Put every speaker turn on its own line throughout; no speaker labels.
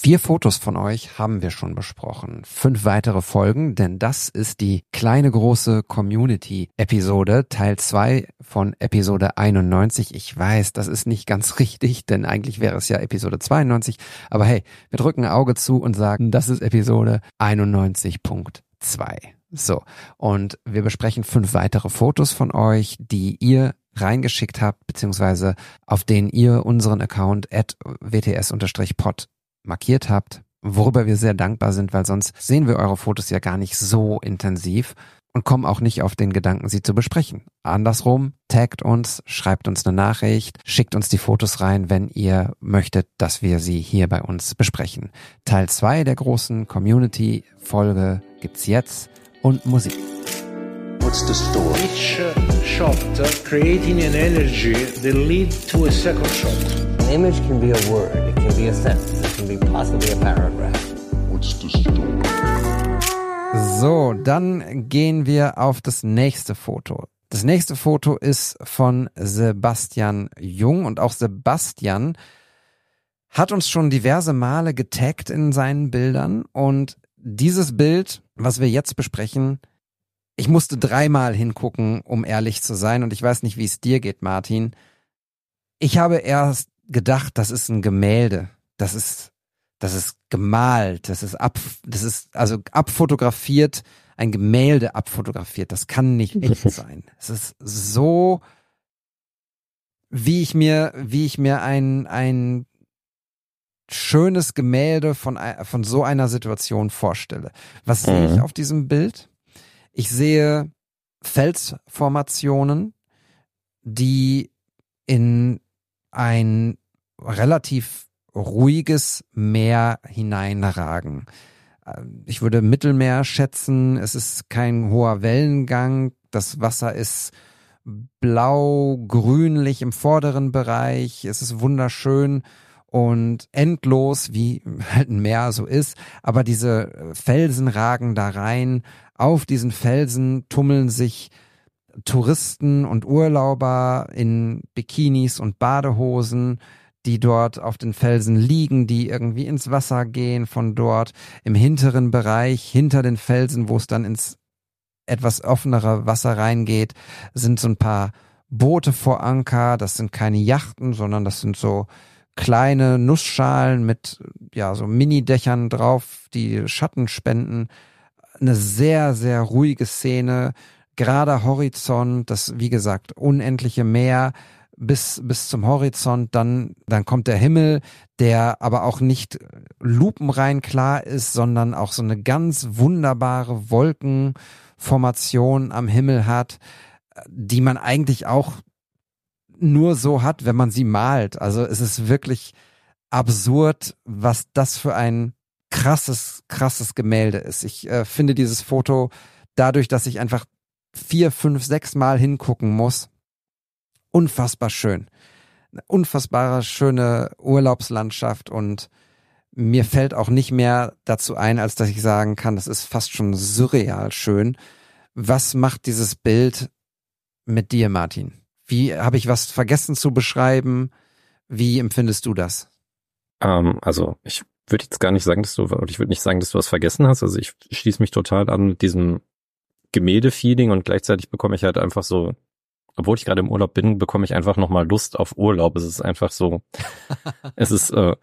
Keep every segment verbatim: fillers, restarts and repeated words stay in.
Vier Fotos von euch haben wir schon besprochen. Fünf weitere Folgen, denn das ist die kleine große Community-Episode, Teil zwei von Episode einundneunzig. Ich weiß, das ist nicht ganz richtig, denn eigentlich wäre es ja Episode zweiundneunzig. Aber hey, wir drücken ein Auge zu und sagen, das ist Episode einundneunzig Punkt zwei. So, und wir besprechen fünf weitere Fotos von euch, die ihr reingeschickt habt, beziehungsweise auf denen ihr unseren Account at w t s pod markiert habt, worüber wir sehr dankbar sind, weil sonst sehen wir eure Fotos ja gar nicht so intensiv und kommen auch nicht auf den Gedanken, sie zu besprechen. Andersrum, taggt uns, schreibt uns eine Nachricht, schickt uns die Fotos rein, wenn ihr möchtet, dass wir sie hier bei uns besprechen. Teil zwei der großen Community-Folge gibt's jetzt und Musik.
What's the story?
Each shot creating an energy that leads to a second shot.
An image can be a word, it can be a sentence, it can be possibly a paragraph.
What's the story?
So, dann gehen wir auf das nächste Foto. Das nächste Foto ist von Sebastian Jung und auch Sebastian hat uns schon diverse Male getaggt in seinen Bildern und dieses Bild, was wir jetzt besprechen, ich musste dreimal hingucken, um ehrlich zu sein und ich weiß nicht, wie es dir geht, Martin. Ich habe erst gedacht, das ist ein Gemälde, das ist, das ist gemalt, das ist ab, das ist also abfotografiert, ein Gemälde abfotografiert, das kann nicht echt sein. Es ist so, wie ich mir, wie ich mir ein, ein schönes Gemälde von, von so einer Situation vorstelle. Was mhm. sehe ich auf diesem Bild? Ich sehe Felsformationen, die in ein relativ ruhiges Meer hineinragen. Ich würde Mittelmeer schätzen, es ist kein hoher Wellengang, das Wasser ist blau-grünlich im vorderen Bereich, es ist wunderschön und endlos, wie halt ein Meer so ist, aber diese Felsen ragen da rein, auf diesen Felsen tummeln sich Touristen und Urlauber in Bikinis und Badehosen, die dort auf den Felsen liegen, die irgendwie ins Wasser gehen von dort. Im hinteren Bereich, hinter den Felsen, wo es dann ins etwas offenere Wasser reingeht, sind so ein paar Boote vor Anker. Das sind keine Yachten, sondern das sind so kleine Nussschalen mit ja so Mini-Dächern drauf, die Schatten spenden. Eine sehr, sehr ruhige Szene. Gerader Horizont, das, wie gesagt, unendliche Meer bis, bis zum Horizont, dann, dann kommt der Himmel, der aber auch nicht lupenrein klar ist, sondern auch so eine ganz wunderbare Wolkenformation am Himmel hat, die man eigentlich auch nur so hat, wenn man sie malt. Also es ist wirklich absurd, was das für ein krasses, krasses Gemälde ist. Ich äh, finde dieses Foto dadurch, dass ich einfach vier, fünf, sechs Mal hingucken muss, unfassbar schön. Eine unfassbare schöne Urlaubslandschaft und mir fällt auch nicht mehr dazu ein, als dass ich sagen kann, das ist fast schon surreal schön. Was macht dieses Bild mit dir, Martin? Wie, habe ich was vergessen zu beschreiben? Wie empfindest du das?
Ähm, also ich würde jetzt gar nicht sagen, dass du, oder ich würde nicht sagen, dass du was vergessen hast. Also ich schließe mich total an mit diesem Gemälde-Feeling und gleichzeitig bekomme ich halt einfach so, obwohl ich gerade im Urlaub bin, bekomme ich einfach nochmal Lust auf Urlaub. Es ist einfach so, es ist, äh,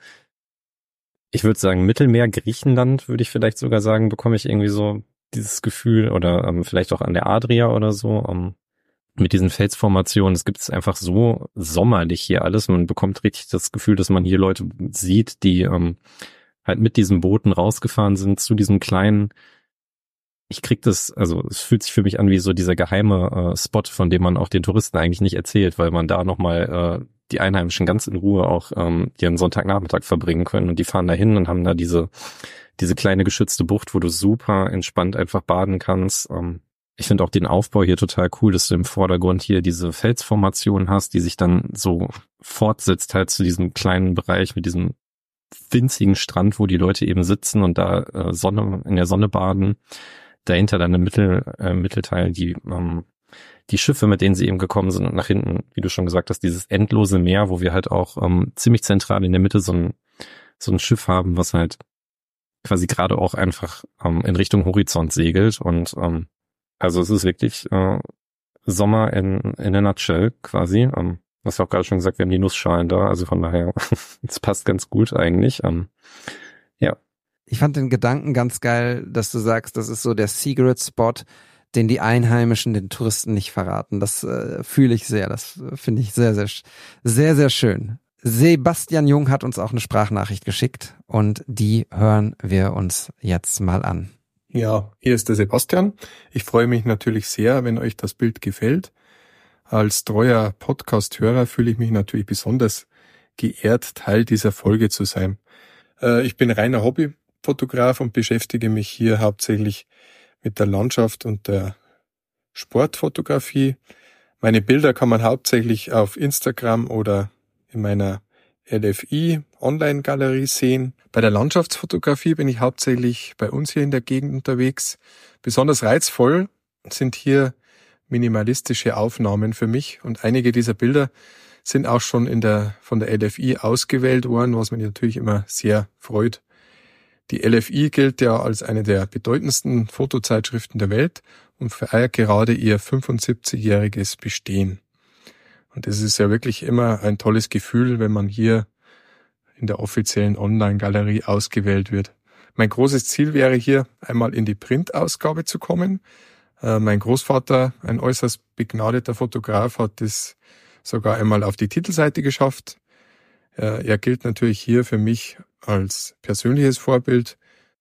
ich würde sagen, Mittelmeer, Griechenland, würde ich vielleicht sogar sagen, bekomme ich irgendwie so dieses Gefühl oder ähm, vielleicht auch an der Adria oder so, ähm, mit diesen Felsformationen. Es gibt es einfach so sommerlich hier alles. Man bekommt richtig das Gefühl, dass man hier Leute sieht, die ähm, halt mit diesen Booten rausgefahren sind zu diesem kleinen, ich krieg das, also es fühlt sich für mich an wie so dieser geheime äh, Spot, von dem man auch den Touristen eigentlich nicht erzählt, weil man da nochmal äh, die Einheimischen ganz in Ruhe auch ähm, ihren Sonntagnachmittag verbringen können und die fahren da hin und haben da diese diese kleine geschützte Bucht, wo du super entspannt einfach baden kannst. Ähm, ich finde auch den Aufbau hier total cool, dass du im Vordergrund hier diese Felsformation hast, die sich dann so fortsetzt halt zu diesem kleinen Bereich mit diesem winzigen Strand, wo die Leute eben sitzen und da äh, Sonne in der Sonne baden. Dahinter dann im Mittel, äh, Mittelteil die ähm, die Schiffe, mit denen sie eben gekommen sind und nach hinten, wie du schon gesagt hast, dieses endlose Meer, wo wir halt auch ähm, ziemlich zentral in der Mitte so ein so ein Schiff haben, was halt quasi gerade auch einfach ähm, in Richtung Horizont segelt und ähm, also es ist wirklich äh, Sommer in in a nutshell quasi. Ähm, was auch gerade schon gesagt, wir haben die Nussschalen da, also von daher, es passt ganz gut eigentlich. Ähm, ja.
Ich fand den Gedanken ganz geil, dass du sagst, das ist so der Secret Spot, den die Einheimischen den Touristen nicht verraten. Das äh, fühle ich sehr, das äh, finde ich sehr, sehr, sehr, sehr schön. Sebastian Jung hat uns auch eine Sprachnachricht geschickt und die hören wir uns jetzt mal an.
Ja, hier ist der Sebastian. Ich freue mich natürlich sehr, wenn euch das Bild gefällt. Als treuer Podcast-Hörer fühle ich mich natürlich besonders geehrt, Teil dieser Folge zu sein. Äh, ich bin reiner Hobbyfotograf und beschäftige mich hier hauptsächlich mit der Landschaft und der Sportfotografie. Meine Bilder kann man hauptsächlich auf Instagram oder in meiner L F I-Online-Galerie sehen. Bei der Landschaftsfotografie bin ich hauptsächlich bei uns hier in der Gegend unterwegs. Besonders reizvoll sind hier minimalistische Aufnahmen für mich und einige dieser Bilder sind auch schon in der von der L F I ausgewählt worden, was mich natürlich immer sehr freut. Die L F I gilt ja als eine der bedeutendsten Fotozeitschriften der Welt und feiert gerade ihr fünfundsiebzigjähriges Bestehen. Und es ist ja wirklich immer ein tolles Gefühl, wenn man hier in der offiziellen Online-Galerie ausgewählt wird. Mein großes Ziel wäre hier, einmal in die Printausgabe zu kommen. Äh, mein Großvater, ein äußerst begnadeter Fotograf, hat es sogar einmal auf die Titelseite geschafft. Äh, er gilt natürlich hier für mich als persönliches Vorbild.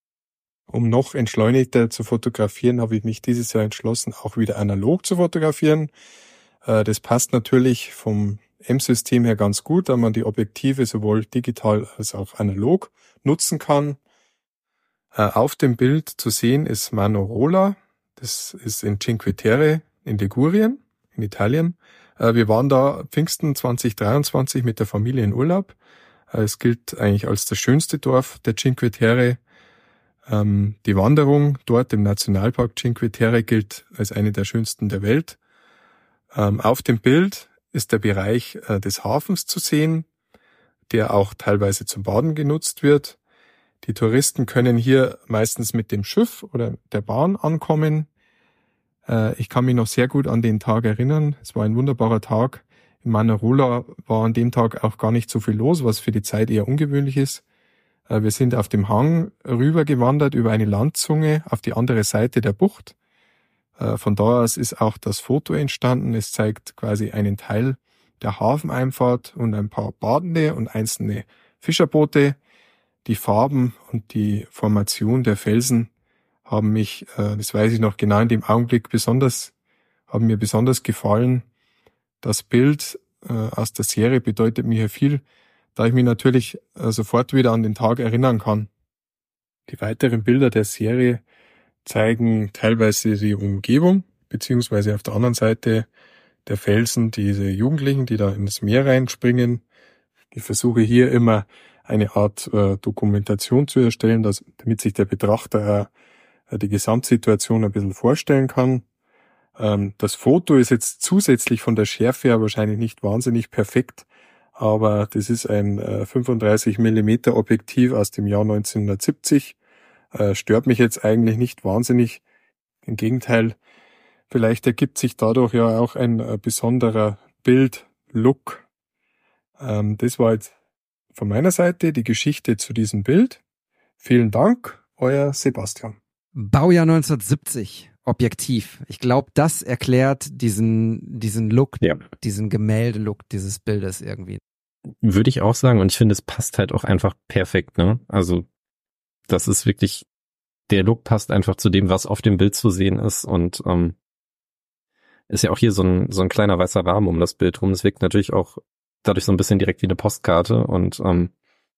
Um noch entschleunigter zu fotografieren, habe ich mich dieses Jahr entschlossen, auch wieder analog zu fotografieren. Das passt natürlich vom M-System her ganz gut, da man die Objektive sowohl digital als auch analog nutzen kann. Auf dem Bild zu sehen ist Manorola. Das ist in Cinque Terre in Ligurien, in Italien. Wir waren da Pfingsten zwanzig dreiundzwanzig mit der Familie in Urlaub. Es gilt eigentlich als das schönste Dorf der Cinque Terre. Die Wanderung dort im Nationalpark Cinque Terre gilt als eine der schönsten der Welt. Auf dem Bild ist der Bereich des Hafens zu sehen, der auch teilweise zum Baden genutzt wird. Die Touristen können hier meistens mit dem Schiff oder der Bahn ankommen. Ich kann mich noch sehr gut an den Tag erinnern. Es war ein wunderbarer Tag. In Manarola war an dem Tag auch gar nicht so viel los, was für die Zeit eher ungewöhnlich ist. Wir sind auf dem Hang rüber gewandert über eine Landzunge auf die andere Seite der Bucht. Von da aus ist auch das Foto entstanden. Es zeigt quasi einen Teil der Hafeneinfahrt und ein paar Badende und einzelne Fischerboote. Die Farben und die Formation der Felsen haben mich, das weiß ich noch genau in dem Augenblick, besonders, haben mir besonders gefallen. Das Bild aus der Serie bedeutet mir viel, da ich mich natürlich sofort wieder an den Tag erinnern kann. Die weiteren Bilder der Serie zeigen teilweise die Umgebung, beziehungsweise auf der anderen Seite der Felsen diese Jugendlichen, die da ins Meer reinspringen. Ich versuche hier immer eine Art äh, Dokumentation zu erstellen, dass, damit sich der Betrachter äh, die Gesamtsituation ein bisschen vorstellen kann. Ähm, das Foto ist jetzt zusätzlich von der Schärfe her wahrscheinlich nicht wahnsinnig perfekt, aber das ist ein äh, fünfunddreißig Millimeter Objektiv aus dem Jahr neunzehnhundertsiebzig. Äh, stört mich jetzt eigentlich nicht wahnsinnig. Im Gegenteil, vielleicht ergibt sich dadurch ja auch ein äh, besonderer Bildlook. Ähm, das war jetzt von meiner Seite die Geschichte zu diesem Bild. Vielen Dank, euer Sebastian.
Baujahr neunzehnhundertsiebzig, Objektiv. Ich glaube, das erklärt diesen diesen Look,
ja.
diesen Gemäldelook dieses Bildes irgendwie.
Würde ich auch sagen, und ich finde, es passt halt auch einfach perfekt, ne? Also das ist wirklich, der Look passt einfach zu dem, was auf dem Bild zu sehen ist und ähm, ist ja auch hier so ein so ein kleiner weißer Rahmen um das Bild rum. Es wirkt natürlich auch dadurch so ein bisschen direkt wie eine Postkarte und ähm,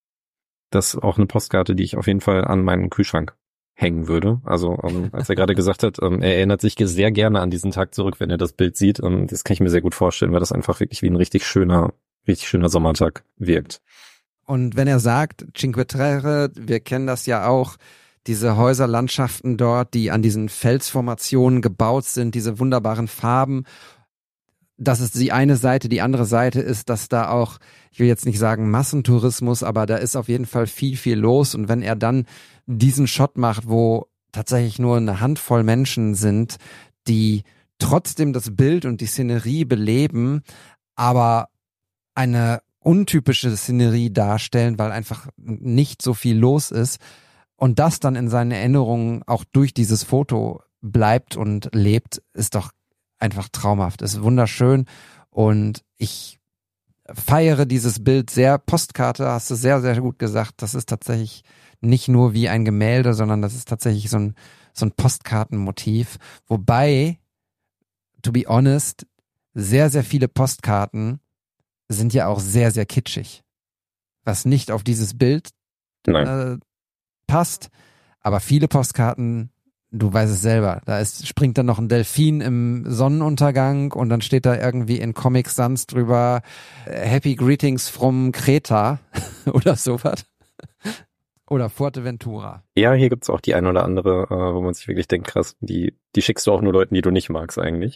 das ist auch eine Postkarte, die ich auf jeden Fall an meinen Kühlschrank hängen würde. Also ähm, als er gerade gesagt hat, ähm, er erinnert sich sehr gerne an diesen Tag zurück, wenn er das Bild sieht. Ähm, das kann ich mir sehr gut vorstellen, weil das einfach wirklich wie ein richtig schöner, richtig schöner Sommertag wirkt.
Und wenn er sagt, Cinque Terre, wir kennen das ja auch, diese Häuserlandschaften dort, die an diesen Felsformationen gebaut sind, diese wunderbaren Farben. das ist die eine Seite. Die andere Seite ist, dass da auch, ich will jetzt nicht sagen Massentourismus, aber da ist auf jeden Fall viel, viel los. Und wenn er dann diesen Shot macht, wo tatsächlich nur eine Handvoll Menschen sind, die trotzdem das Bild und die Szenerie beleben, aber eine untypische Szenerie darstellen, weil einfach nicht so viel los ist und das dann in seinen Erinnerungen auch durch dieses Foto bleibt und lebt, ist doch einfach traumhaft, ist wunderschön und ich feiere dieses Bild sehr. Postkarte, hast du sehr, sehr gut gesagt, das ist tatsächlich nicht nur wie ein Gemälde, sondern das ist tatsächlich so ein, so ein Postkartenmotiv, wobei, to be honest, sehr, sehr viele Postkarten sind ja auch sehr, sehr kitschig, was nicht auf dieses Bild äh, passt, aber viele Postkarten, du weißt es selber, da ist, springt dann noch ein Delfin im Sonnenuntergang und dann steht da irgendwie in Comic Sans drüber Happy Greetings from Kreta oder sowas. Oder Fuerteventura.
Ja, hier gibt's auch die ein oder andere, äh, wo man sich wirklich denkt, krass, die, die schickst du auch nur Leuten, die du nicht magst eigentlich.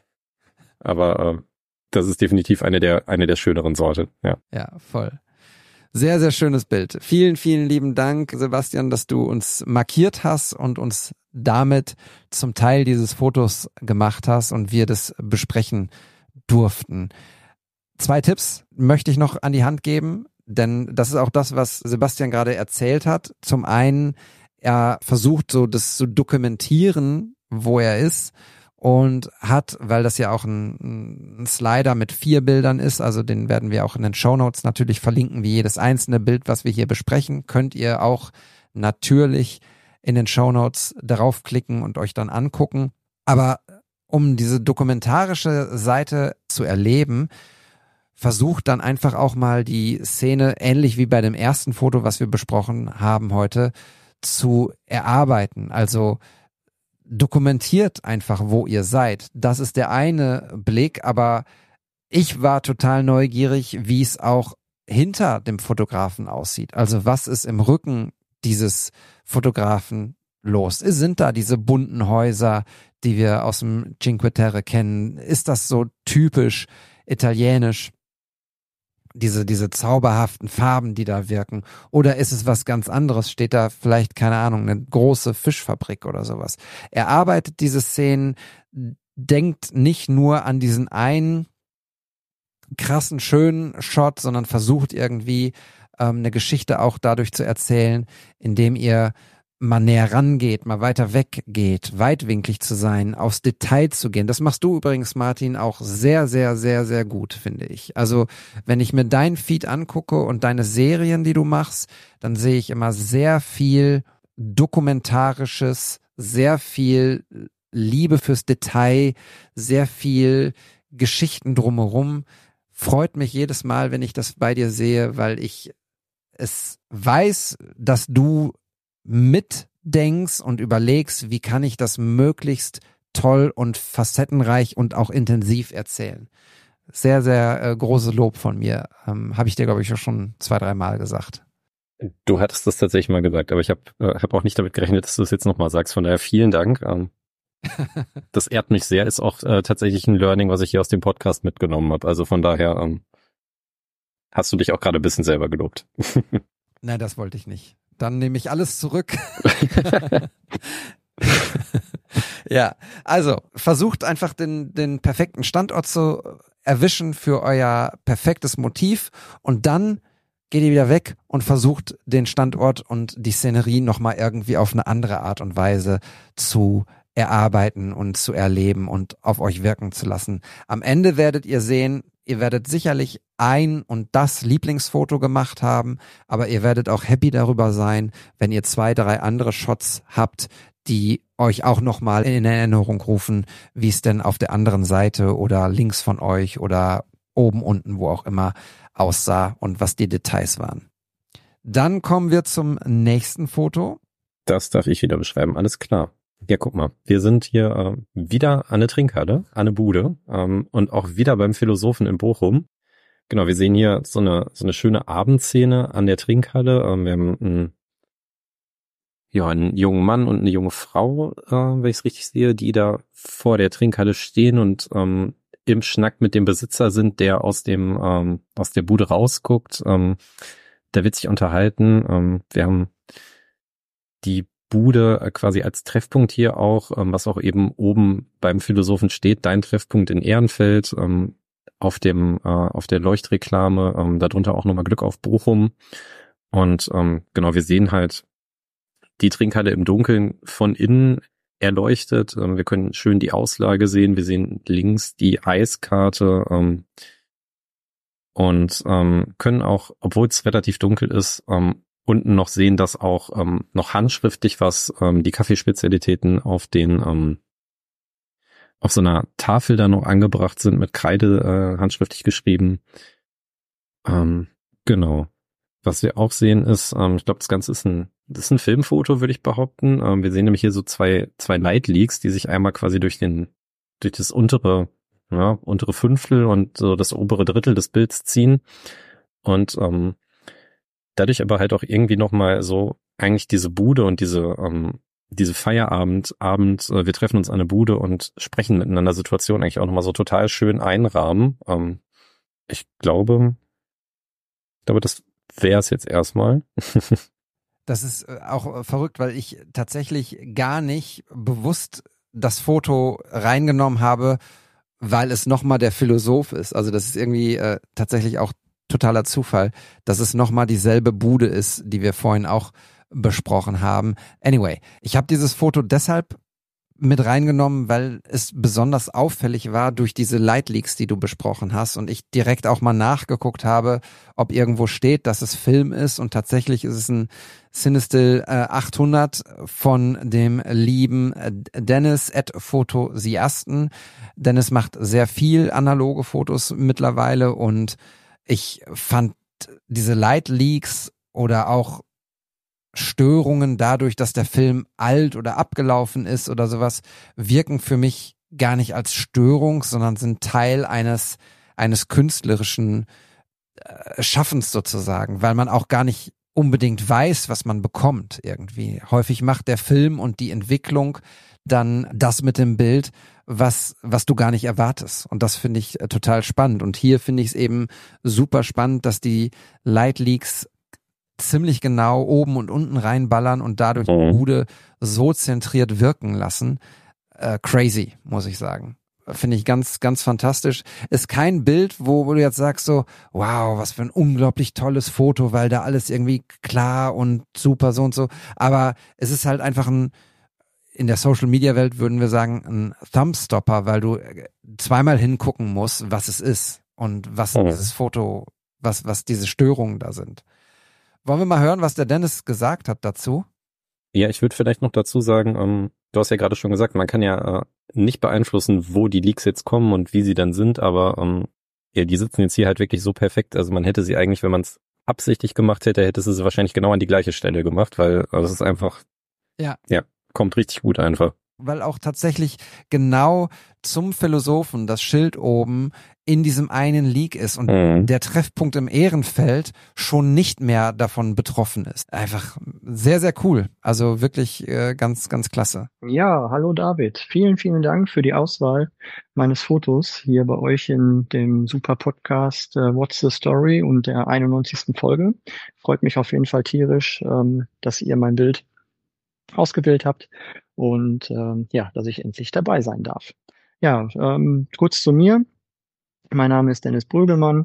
Aber äh, das ist definitiv eine der, eine der schöneren Sorte, ja.
Ja, voll. Sehr, sehr schönes Bild. Vielen, vielen lieben Dank, Sebastian, dass du uns markiert hast und uns damit zum Teil dieses Fotos gemacht hast und wir das besprechen durften. Zwei Tipps möchte ich noch an die Hand geben, denn das ist auch das, was Sebastian gerade erzählt hat. Zum einen, er versucht so das zu dokumentieren, wo er ist und hat, weil das ja auch ein, ein Slider mit vier Bildern ist, also den werden wir auch in den Shownotes natürlich verlinken, wie jedes einzelne Bild, was wir hier besprechen, könnt ihr auch natürlich in den Shownotes darauf klicken und euch dann angucken. Aber um diese dokumentarische Seite zu erleben, versucht dann einfach auch mal die Szene, ähnlich wie bei dem ersten Foto, was wir besprochen haben heute, zu erarbeiten. Also dokumentiert einfach, wo ihr seid. Das ist der eine Blick, aber ich war total neugierig, wie es auch hinter dem Fotografen aussieht. Also was ist im Rücken dieses Fotografen los? Sind da diese bunten Häuser, die wir aus dem Cinque Terre kennen? Ist das so typisch italienisch? Diese, diese zauberhaften Farben, die da wirken? Oder ist es was ganz anderes? Steht da vielleicht, keine Ahnung, eine große Fischfabrik oder sowas? Er arbeitet diese Szenen, denkt nicht nur an diesen einen krassen, schönen Shot, sondern versucht irgendwie ähm, eine Geschichte auch dadurch zu erzählen, indem ihr mal näher rangeht, mal weiter weggeht, weitwinklig zu sein, aufs Detail zu gehen. Das machst du übrigens, Martin, auch sehr, sehr, sehr, sehr gut, finde ich. Also wenn ich mir dein Feed angucke und deine Serien, die du machst, dann sehe ich immer sehr viel Dokumentarisches, sehr viel Liebe fürs Detail, sehr viel Geschichten drumherum. Freut mich jedes Mal, wenn ich das bei dir sehe, weil ich es weiß, dass du mitdenkst und überlegst, wie kann ich das möglichst toll und facettenreich und auch intensiv erzählen. Sehr, sehr äh, großes Lob von mir. Ähm, habe ich dir, glaube ich, auch schon zwei, drei Mal gesagt.
Du hattest das tatsächlich mal gesagt, aber ich habe äh, hab auch nicht damit gerechnet, dass du es jetzt nochmal sagst. Von daher vielen Dank. Ähm, das ehrt mich sehr. Ist auch äh, tatsächlich ein Learning, was ich hier aus dem Podcast mitgenommen habe. Also von daher ähm, hast du dich auch gerade ein bisschen selber gelobt.
Nein, das wollte ich nicht. Dann nehme ich alles zurück. Ja, also versucht einfach den, den perfekten Standort zu erwischen für euer perfektes Motiv und dann geht ihr wieder weg und versucht den Standort und die Szenerie nochmal irgendwie auf eine andere Art und Weise zu erarbeiten und zu erleben und auf euch wirken zu lassen. Am Ende werdet ihr sehen, ihr werdet sicherlich ein und das Lieblingsfoto gemacht haben, aber ihr werdet auch happy darüber sein, wenn ihr zwei, drei andere Shots habt, die euch auch nochmal in Erinnerung rufen, wie es denn auf der anderen Seite oder links von euch oder oben, unten, wo auch immer aussah und was die Details waren. Dann kommen wir zum nächsten Foto.
Das darf ich wieder beschreiben, alles klar. Ja, guck mal, wir sind hier äh, wieder an der Trinkhalle, an der Bude ähm, und auch wieder beim Philosophen in Bochum. Genau, wir sehen hier so eine so eine schöne Abendszene an der Trinkhalle. Ähm, wir haben einen, ja, einen jungen Mann und eine junge Frau, äh, wenn ich es richtig sehe, die da vor der Trinkhalle stehen und ähm, im Schnack mit dem Besitzer sind, der aus dem ähm, aus der Bude rausguckt. Ähm, der wird sich unterhalten. Ähm, wir haben die Bude quasi als Treffpunkt hier auch, ähm, was auch eben oben beim Philosophen steht, dein Treffpunkt in Ehrenfeld, ähm, auf dem äh, auf der Leuchtreklame, ähm, darunter auch nochmal Glück auf Bochum. Und ähm, genau, wir sehen halt die Trinkhalle im Dunkeln von innen erleuchtet. Ähm, wir können schön die Auslage sehen. Wir sehen links die Eiskarte ähm, und ähm, können auch, obwohl es relativ dunkel ist, ähm, unten noch sehen, dass auch ähm, noch handschriftlich was, ähm, die Kaffeespezialitäten auf den ähm, auf so einer Tafel da noch angebracht sind, mit Kreide äh, handschriftlich geschrieben. Ähm, genau. Was wir auch sehen ist, ähm, ich glaube, das Ganze ist ein, das ist ein Filmfoto, würde ich behaupten. Ähm, wir sehen nämlich hier so zwei, zwei Light Leaks, die sich einmal quasi durch den, durch das untere, ja, untere Fünftel und so das obere Drittel des Bilds ziehen. Und ähm, dadurch aber halt auch irgendwie nochmal so eigentlich diese Bude und diese, ähm, diese Feierabend, Abend, äh, wir treffen uns an der Bude und sprechen miteinander Situation eigentlich auch nochmal so total schön einrahmen. Ähm, ich glaube, ich glaube, das wäre es jetzt erstmal.
Das ist auch verrückt, weil ich tatsächlich gar nicht bewusst das Foto reingenommen habe, weil es nochmal der Philosoph ist. Also das ist irgendwie äh, tatsächlich auch totaler Zufall, dass es nochmal dieselbe Bude ist, die wir vorhin auch besprochen haben. Anyway, ich habe dieses Foto deshalb mit reingenommen, weil es besonders auffällig war durch diese Light Leaks, die du besprochen hast und ich direkt auch mal nachgeguckt habe, ob irgendwo steht, dass es Film ist und tatsächlich ist es ein Cinestill äh, achthundert von dem lieben Dennis at Photosiasten. Dennis macht sehr viel analoge Fotos mittlerweile und ich fand diese Light Leaks oder auch Störungen dadurch, dass der Film alt oder abgelaufen ist oder sowas, wirken für mich gar nicht als Störung, sondern sind Teil eines eines künstlerischen äh, Schaffens sozusagen, weil man auch gar nicht unbedingt weiß, was man bekommt irgendwie. Häufig macht der Film und die Entwicklung dann das mit dem Bild, was was du gar nicht erwartest. Und das finde ich äh, total spannend. Und hier finde ich es eben super spannend, dass die Light Leaks ziemlich genau oben und unten reinballern und dadurch die Bude so zentriert wirken lassen. Äh, crazy, muss ich sagen. Finde ich ganz, ganz fantastisch. Ist kein Bild, wo, wo du jetzt sagst so, wow, was für ein unglaublich tolles Foto, weil da alles irgendwie klar und super so und so. Aber es ist halt einfach ein, in der Social-Media-Welt würden wir sagen, ein Thumbstopper, weil du zweimal hingucken musst, was es ist und was oh. dieses Foto, was, was diese Störungen da sind. Wollen wir mal hören, was der Dennis gesagt hat dazu?
Ja, ich würde vielleicht noch dazu sagen, ähm, du hast ja gerade schon gesagt, man kann ja äh, nicht beeinflussen, wo die Leaks jetzt kommen und wie sie dann sind, aber ähm, ja, die sitzen jetzt hier halt wirklich so perfekt, also man hätte sie eigentlich, wenn man es absichtlich gemacht hätte, hätte sie wahrscheinlich genau an die gleiche Stelle gemacht, weil also das ist einfach,
ja,
ja, kommt richtig gut einfach.
Weil auch tatsächlich genau zum Philosophen das Schild oben in diesem einen Leak ist und mhm. der Treffpunkt im Ehrenfeld schon nicht mehr davon betroffen ist. Einfach sehr, sehr cool. Also wirklich äh, ganz, ganz klasse.
Ja, hallo David. Vielen, vielen Dank für die Auswahl meines Fotos hier bei euch in dem super Podcast äh, What's the Story und der einundneunzigsten Folge. Freut mich auf jeden Fall tierisch, ähm, dass ihr mein Bild ausgewählt habt und ähm, ja, dass ich endlich dabei sein darf. Ja, ähm, kurz zu mir. Mein Name ist Dennis Brügelmann,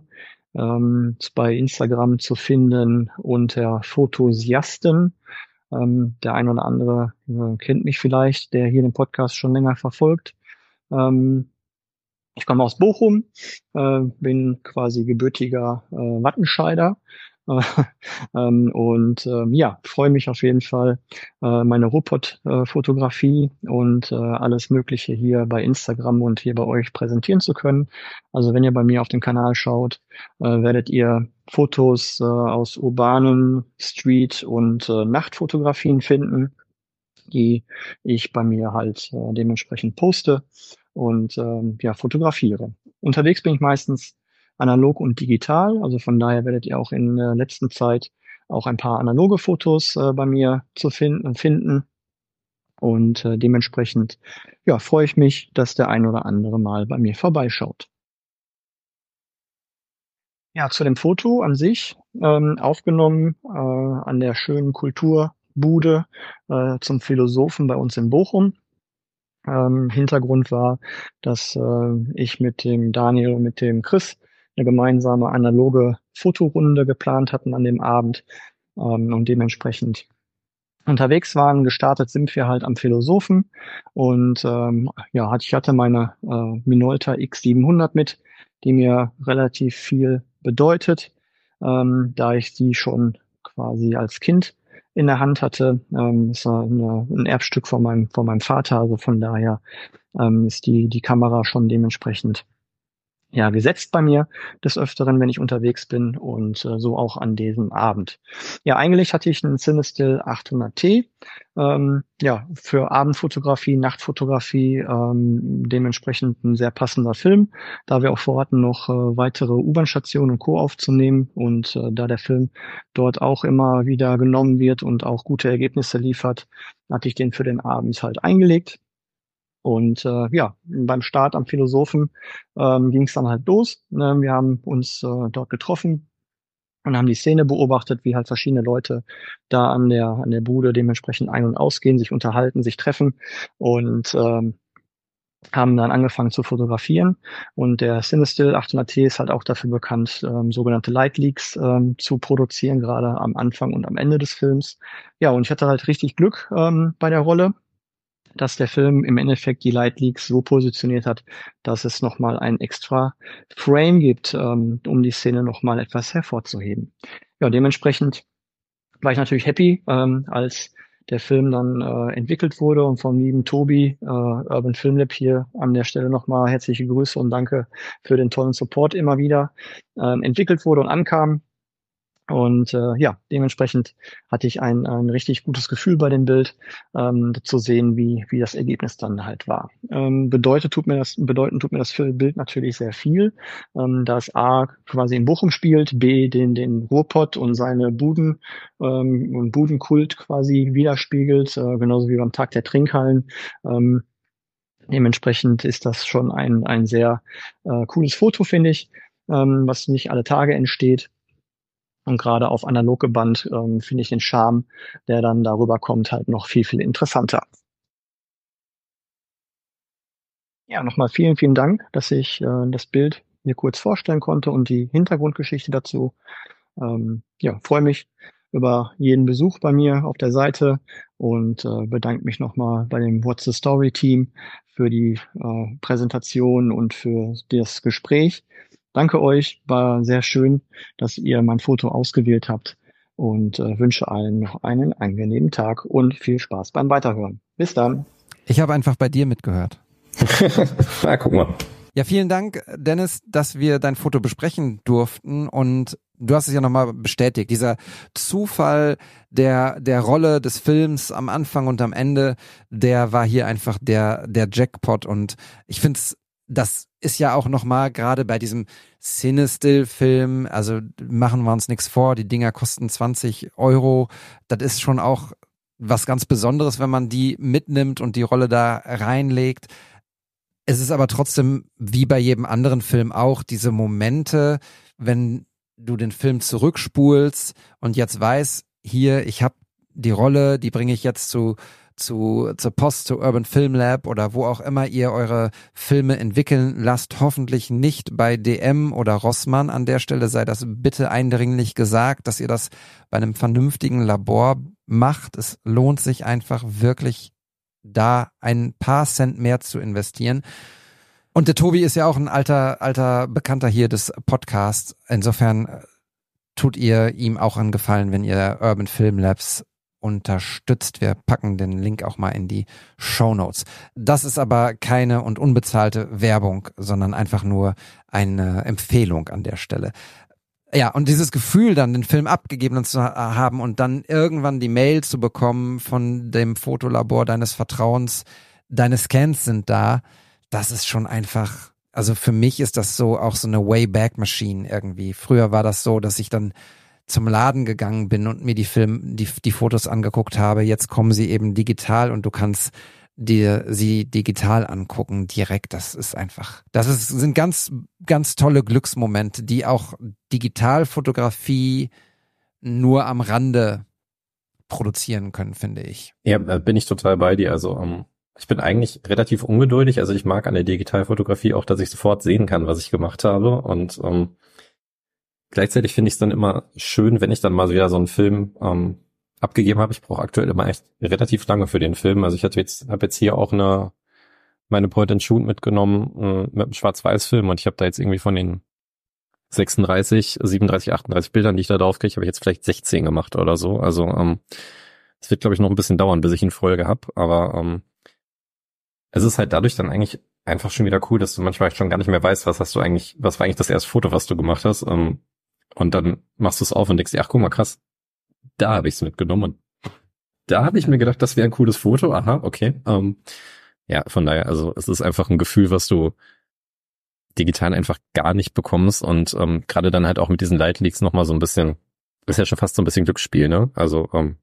ähm, ist bei Instagram zu finden unter Photosiasten. Ähm, der ein oder andere äh, kennt mich vielleicht, der hier den Podcast schon länger verfolgt. Ähm, ich komme aus Bochum, äh, bin quasi gebürtiger äh, Wattenscheider. ähm, und ähm, ja, freue mich auf jeden Fall, äh, meine Ruhrpott-Fotografie äh, und äh, alles Mögliche hier bei Instagram und hier bei euch präsentieren zu können. Also wenn ihr bei mir auf den Kanal schaut, äh, werdet ihr Fotos äh, aus urbanen Street- und äh, Nachtfotografien finden, die ich bei mir halt äh, dementsprechend poste und ähm, ja, fotografiere. Unterwegs bin ich meistens analog und digital, also von daher werdet ihr auch in der letzten Zeit auch ein paar analoge Fotos äh, bei mir zu finden finden und äh, dementsprechend ja, freue ich mich, dass der ein oder andere mal bei mir vorbeischaut. Ja, zu dem Foto an sich, ähm, aufgenommen äh, an der schönen Kulturbude äh, zum Philosophen bei uns in Bochum. Ähm, Hintergrund war, dass äh, ich mit dem Daniel und mit dem Chris eine gemeinsame analoge Fotorunde geplant hatten an dem Abend ähm, und dementsprechend unterwegs waren. Gestartet sind wir halt am Philosophen und ähm, ja, ich hatte meine äh, Minolta X siebenhundert mit, die mir relativ viel bedeutet, ähm, da ich die schon quasi als Kind in der Hand hatte. Ähm, ist eine, ein Erbstück von meinem von meinem Vater, also von daher ähm, ist die die Kamera schon dementsprechend ja gesetzt bei mir des Öfteren, wenn ich unterwegs bin und äh, so auch an diesem Abend. Ja, eigentlich hatte ich einen Cinestill achthundert T, ähm, ja, für Abendfotografie, Nachtfotografie, ähm, dementsprechend ein sehr passender Film, da wir auch vorhatten, noch äh, weitere U-Bahn-Stationen und Co. aufzunehmen und äh, da der Film dort auch immer wieder genommen wird und auch gute Ergebnisse liefert, hatte ich den für den Abend halt eingelegt. Und äh, ja, beim Start am Philosophen ähm, ging es dann halt los. Ne? Wir haben uns äh, dort getroffen und haben die Szene beobachtet, wie halt verschiedene Leute da an der an der Bude dementsprechend ein- und ausgehen, sich unterhalten, sich treffen und ähm, haben dann angefangen zu fotografieren. Und der Cinestill achthundert T ist halt auch dafür bekannt, ähm, sogenannte Light Leaks ähm, zu produzieren, gerade am Anfang und am Ende des Films. Ja, und ich hatte halt richtig Glück ähm, bei der Rolle, dass der Film im Endeffekt die Light Leaks so positioniert hat, dass es nochmal ein extra Frame gibt, ähm, um die Szene nochmal etwas hervorzuheben. Ja, dementsprechend war ich natürlich happy, ähm, als der Film dann äh, entwickelt wurde und vom lieben Tobi, äh, Urban Film Lab, hier an der Stelle nochmal herzliche Grüße und danke für den tollen Support immer wieder, ähm, entwickelt wurde und ankam. Und äh, ja, dementsprechend hatte ich ein, ein richtig gutes Gefühl bei dem Bild, ähm, zu sehen, wie wie das Ergebnis dann halt war. Ähm, bedeutet tut mir das bedeuten tut mir das für Bild natürlich sehr viel, ähm, da es A quasi in Bochum spielt, B den den Ruhrpott und seine Buden ähm, und Budenkult quasi widerspiegelt, äh, genauso wie beim Tag der Trinkhallen. Ähm, dementsprechend ist das schon ein ein sehr äh, cooles Foto, finde ich, ähm, was nicht alle Tage entsteht. Und gerade auf analoge Band ähm, finde ich den Charme, der dann darüber kommt, halt noch viel, viel interessanter. Ja, nochmal vielen, vielen Dank, dass ich äh, das Bild mir kurz vorstellen konnte und die Hintergrundgeschichte dazu. Ähm, ja, freue mich über jeden Besuch bei mir auf der Seite und äh, bedanke mich nochmal bei dem What's the Story Team für die äh, Präsentation und für das Gespräch. Danke euch, war sehr schön, dass ihr mein Foto ausgewählt habt und äh, wünsche allen noch einen angenehmen Tag und viel Spaß beim Weiterhören. Bis dann.
Ich habe einfach bei dir mitgehört.
Na, guck mal.
Ja, vielen Dank, Dennis, dass wir dein Foto besprechen durften und du hast es ja nochmal bestätigt, dieser Zufall der der Rolle des Films am Anfang und am Ende, der war hier einfach der der Jackpot und ich finde es, das ist ja auch nochmal gerade bei diesem Cinestill-Film, also machen wir uns nichts vor, die Dinger kosten zwanzig Euro, das ist schon auch was ganz Besonderes, wenn man die mitnimmt und die Rolle da reinlegt. Es ist aber trotzdem, wie bei jedem anderen Film auch, diese Momente, wenn du den Film zurückspulst und jetzt weißt, hier, ich habe die Rolle, die bringe ich jetzt zu zu zur Post, zu Urban Film Lab oder wo auch immer ihr eure Filme entwickeln lasst, hoffentlich nicht bei D M oder Rossmann. An der Stelle sei das bitte eindringlich gesagt, dass ihr das bei einem vernünftigen Labor macht. Es lohnt sich einfach wirklich, da ein paar Cent mehr zu investieren. Und der Tobi ist ja auch ein alter, alter Bekannter hier des Podcasts. Insofern tut ihr ihm auch einen Gefallen, wenn ihr Urban Film Labs unterstützt. Wir packen den Link auch mal in die Shownotes. Das ist aber keine und unbezahlte Werbung, sondern einfach nur eine Empfehlung an der Stelle. Ja, und dieses Gefühl, dann den Film abgegeben zu haben und dann irgendwann die Mail zu bekommen von dem Fotolabor deines Vertrauens, deine Scans sind da, das ist schon einfach, also für mich ist das so auch so eine Wayback-Machine irgendwie. Früher war das so, dass ich dann zum Laden gegangen bin und mir die Film, die, die Fotos angeguckt habe. Jetzt kommen sie eben digital und du kannst dir sie digital angucken, direkt. Das ist einfach, das ist, sind ganz, ganz tolle Glücksmomente, die auch Digitalfotografie nur am Rande produzieren können, finde ich.
Ja, bin ich total bei dir. Also um, ich bin eigentlich relativ ungeduldig. Also ich mag an der Digitalfotografie auch, dass ich sofort sehen kann, was ich gemacht habe. Und um, gleichzeitig finde ich es dann immer schön, wenn ich dann mal wieder so einen Film um, abgegeben habe. Ich brauche aktuell immer echt relativ lange für den Film. Also ich hatte jetzt, habe jetzt hier auch eine meine Point and Shoot mitgenommen äh, mit einem Schwarz-Weiß-Film und ich habe da jetzt irgendwie von den sechsunddreißig, siebenunddreißig, achtunddreißig Bildern, die ich da drauf kriege, habe ich jetzt vielleicht sechzehn gemacht oder so. Also ähm, es wird, glaube ich, noch ein bisschen dauern, bis ich in Folge habe. Aber ähm, es ist halt dadurch dann eigentlich einfach schon wieder cool, dass du manchmal schon gar nicht mehr weißt, was hast du eigentlich, was war eigentlich das erste Foto, was du gemacht hast. Ähm, und dann machst du es auf und denkst dir, ach guck mal, krass, da habe ich es mitgenommen. Und da habe ich mir gedacht, das wäre ein cooles Foto. Aha, okay. Ähm, ja, von daher, also es ist einfach ein Gefühl, was du digital einfach gar nicht bekommst und ähm, gerade dann halt auch mit diesen Light Leaks nochmal so ein bisschen, ist ja schon fast so ein bisschen Glücksspiel, ne? Also ähm,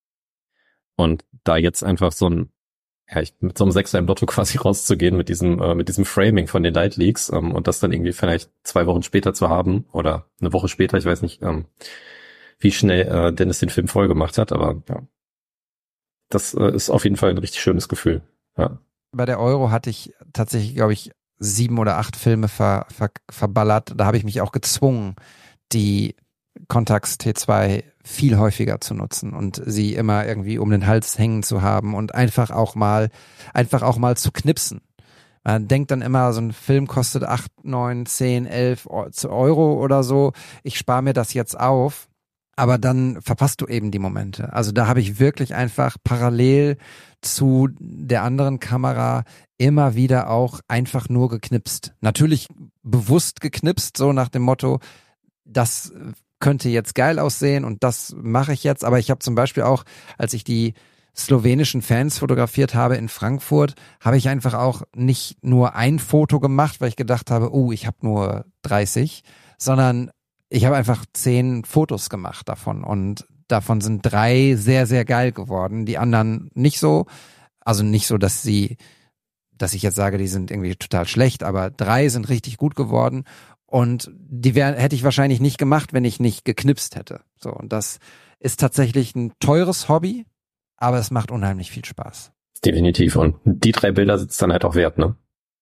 und da jetzt einfach so ein, ja, ich, mit so einem Sechser im Lotto quasi rauszugehen mit diesem äh, mit diesem Framing von den Light Leaks ähm, und das dann irgendwie vielleicht zwei Wochen später zu haben oder eine Woche später, ich weiß nicht, ähm, wie schnell äh, Dennis den Film voll gemacht hat, aber ja, das äh, ist auf jeden Fall ein richtig schönes Gefühl, ja.
Bei der Euro hatte ich tatsächlich, glaube ich, sieben oder acht Filme ver, ver, verballert. Da habe ich mich auch gezwungen, die Contax T zwei viel häufiger zu nutzen und sie immer irgendwie um den Hals hängen zu haben und einfach auch mal, einfach auch mal zu knipsen. Man denkt dann immer, so ein Film kostet acht, neun, zehn, elf Euro oder so. Ich spare mir das jetzt auf. Aber dann verpasst du eben die Momente. Also da habe ich wirklich einfach parallel zu der anderen Kamera immer wieder auch einfach nur geknipst. Natürlich bewusst geknipst, so nach dem Motto, das könnte jetzt geil aussehen und das mache ich jetzt. Aber ich habe zum Beispiel auch, als ich die slowenischen Fans fotografiert habe in Frankfurt, habe ich einfach auch nicht nur ein Foto gemacht, weil ich gedacht habe, oh, ich habe nur dreißig, sondern ich habe einfach zehn Fotos gemacht davon und davon sind drei sehr, sehr geil geworden. Die anderen nicht so. Also nicht so, dass sie, dass ich jetzt sage, die sind irgendwie total schlecht, aber drei sind richtig gut geworden und die wär, hätte ich wahrscheinlich nicht gemacht, wenn ich nicht geknipst hätte. So, und das ist tatsächlich ein teures Hobby, aber es macht unheimlich viel Spaß.
Definitiv. Und die drei Bilder sitzt dann halt auch wert, ne?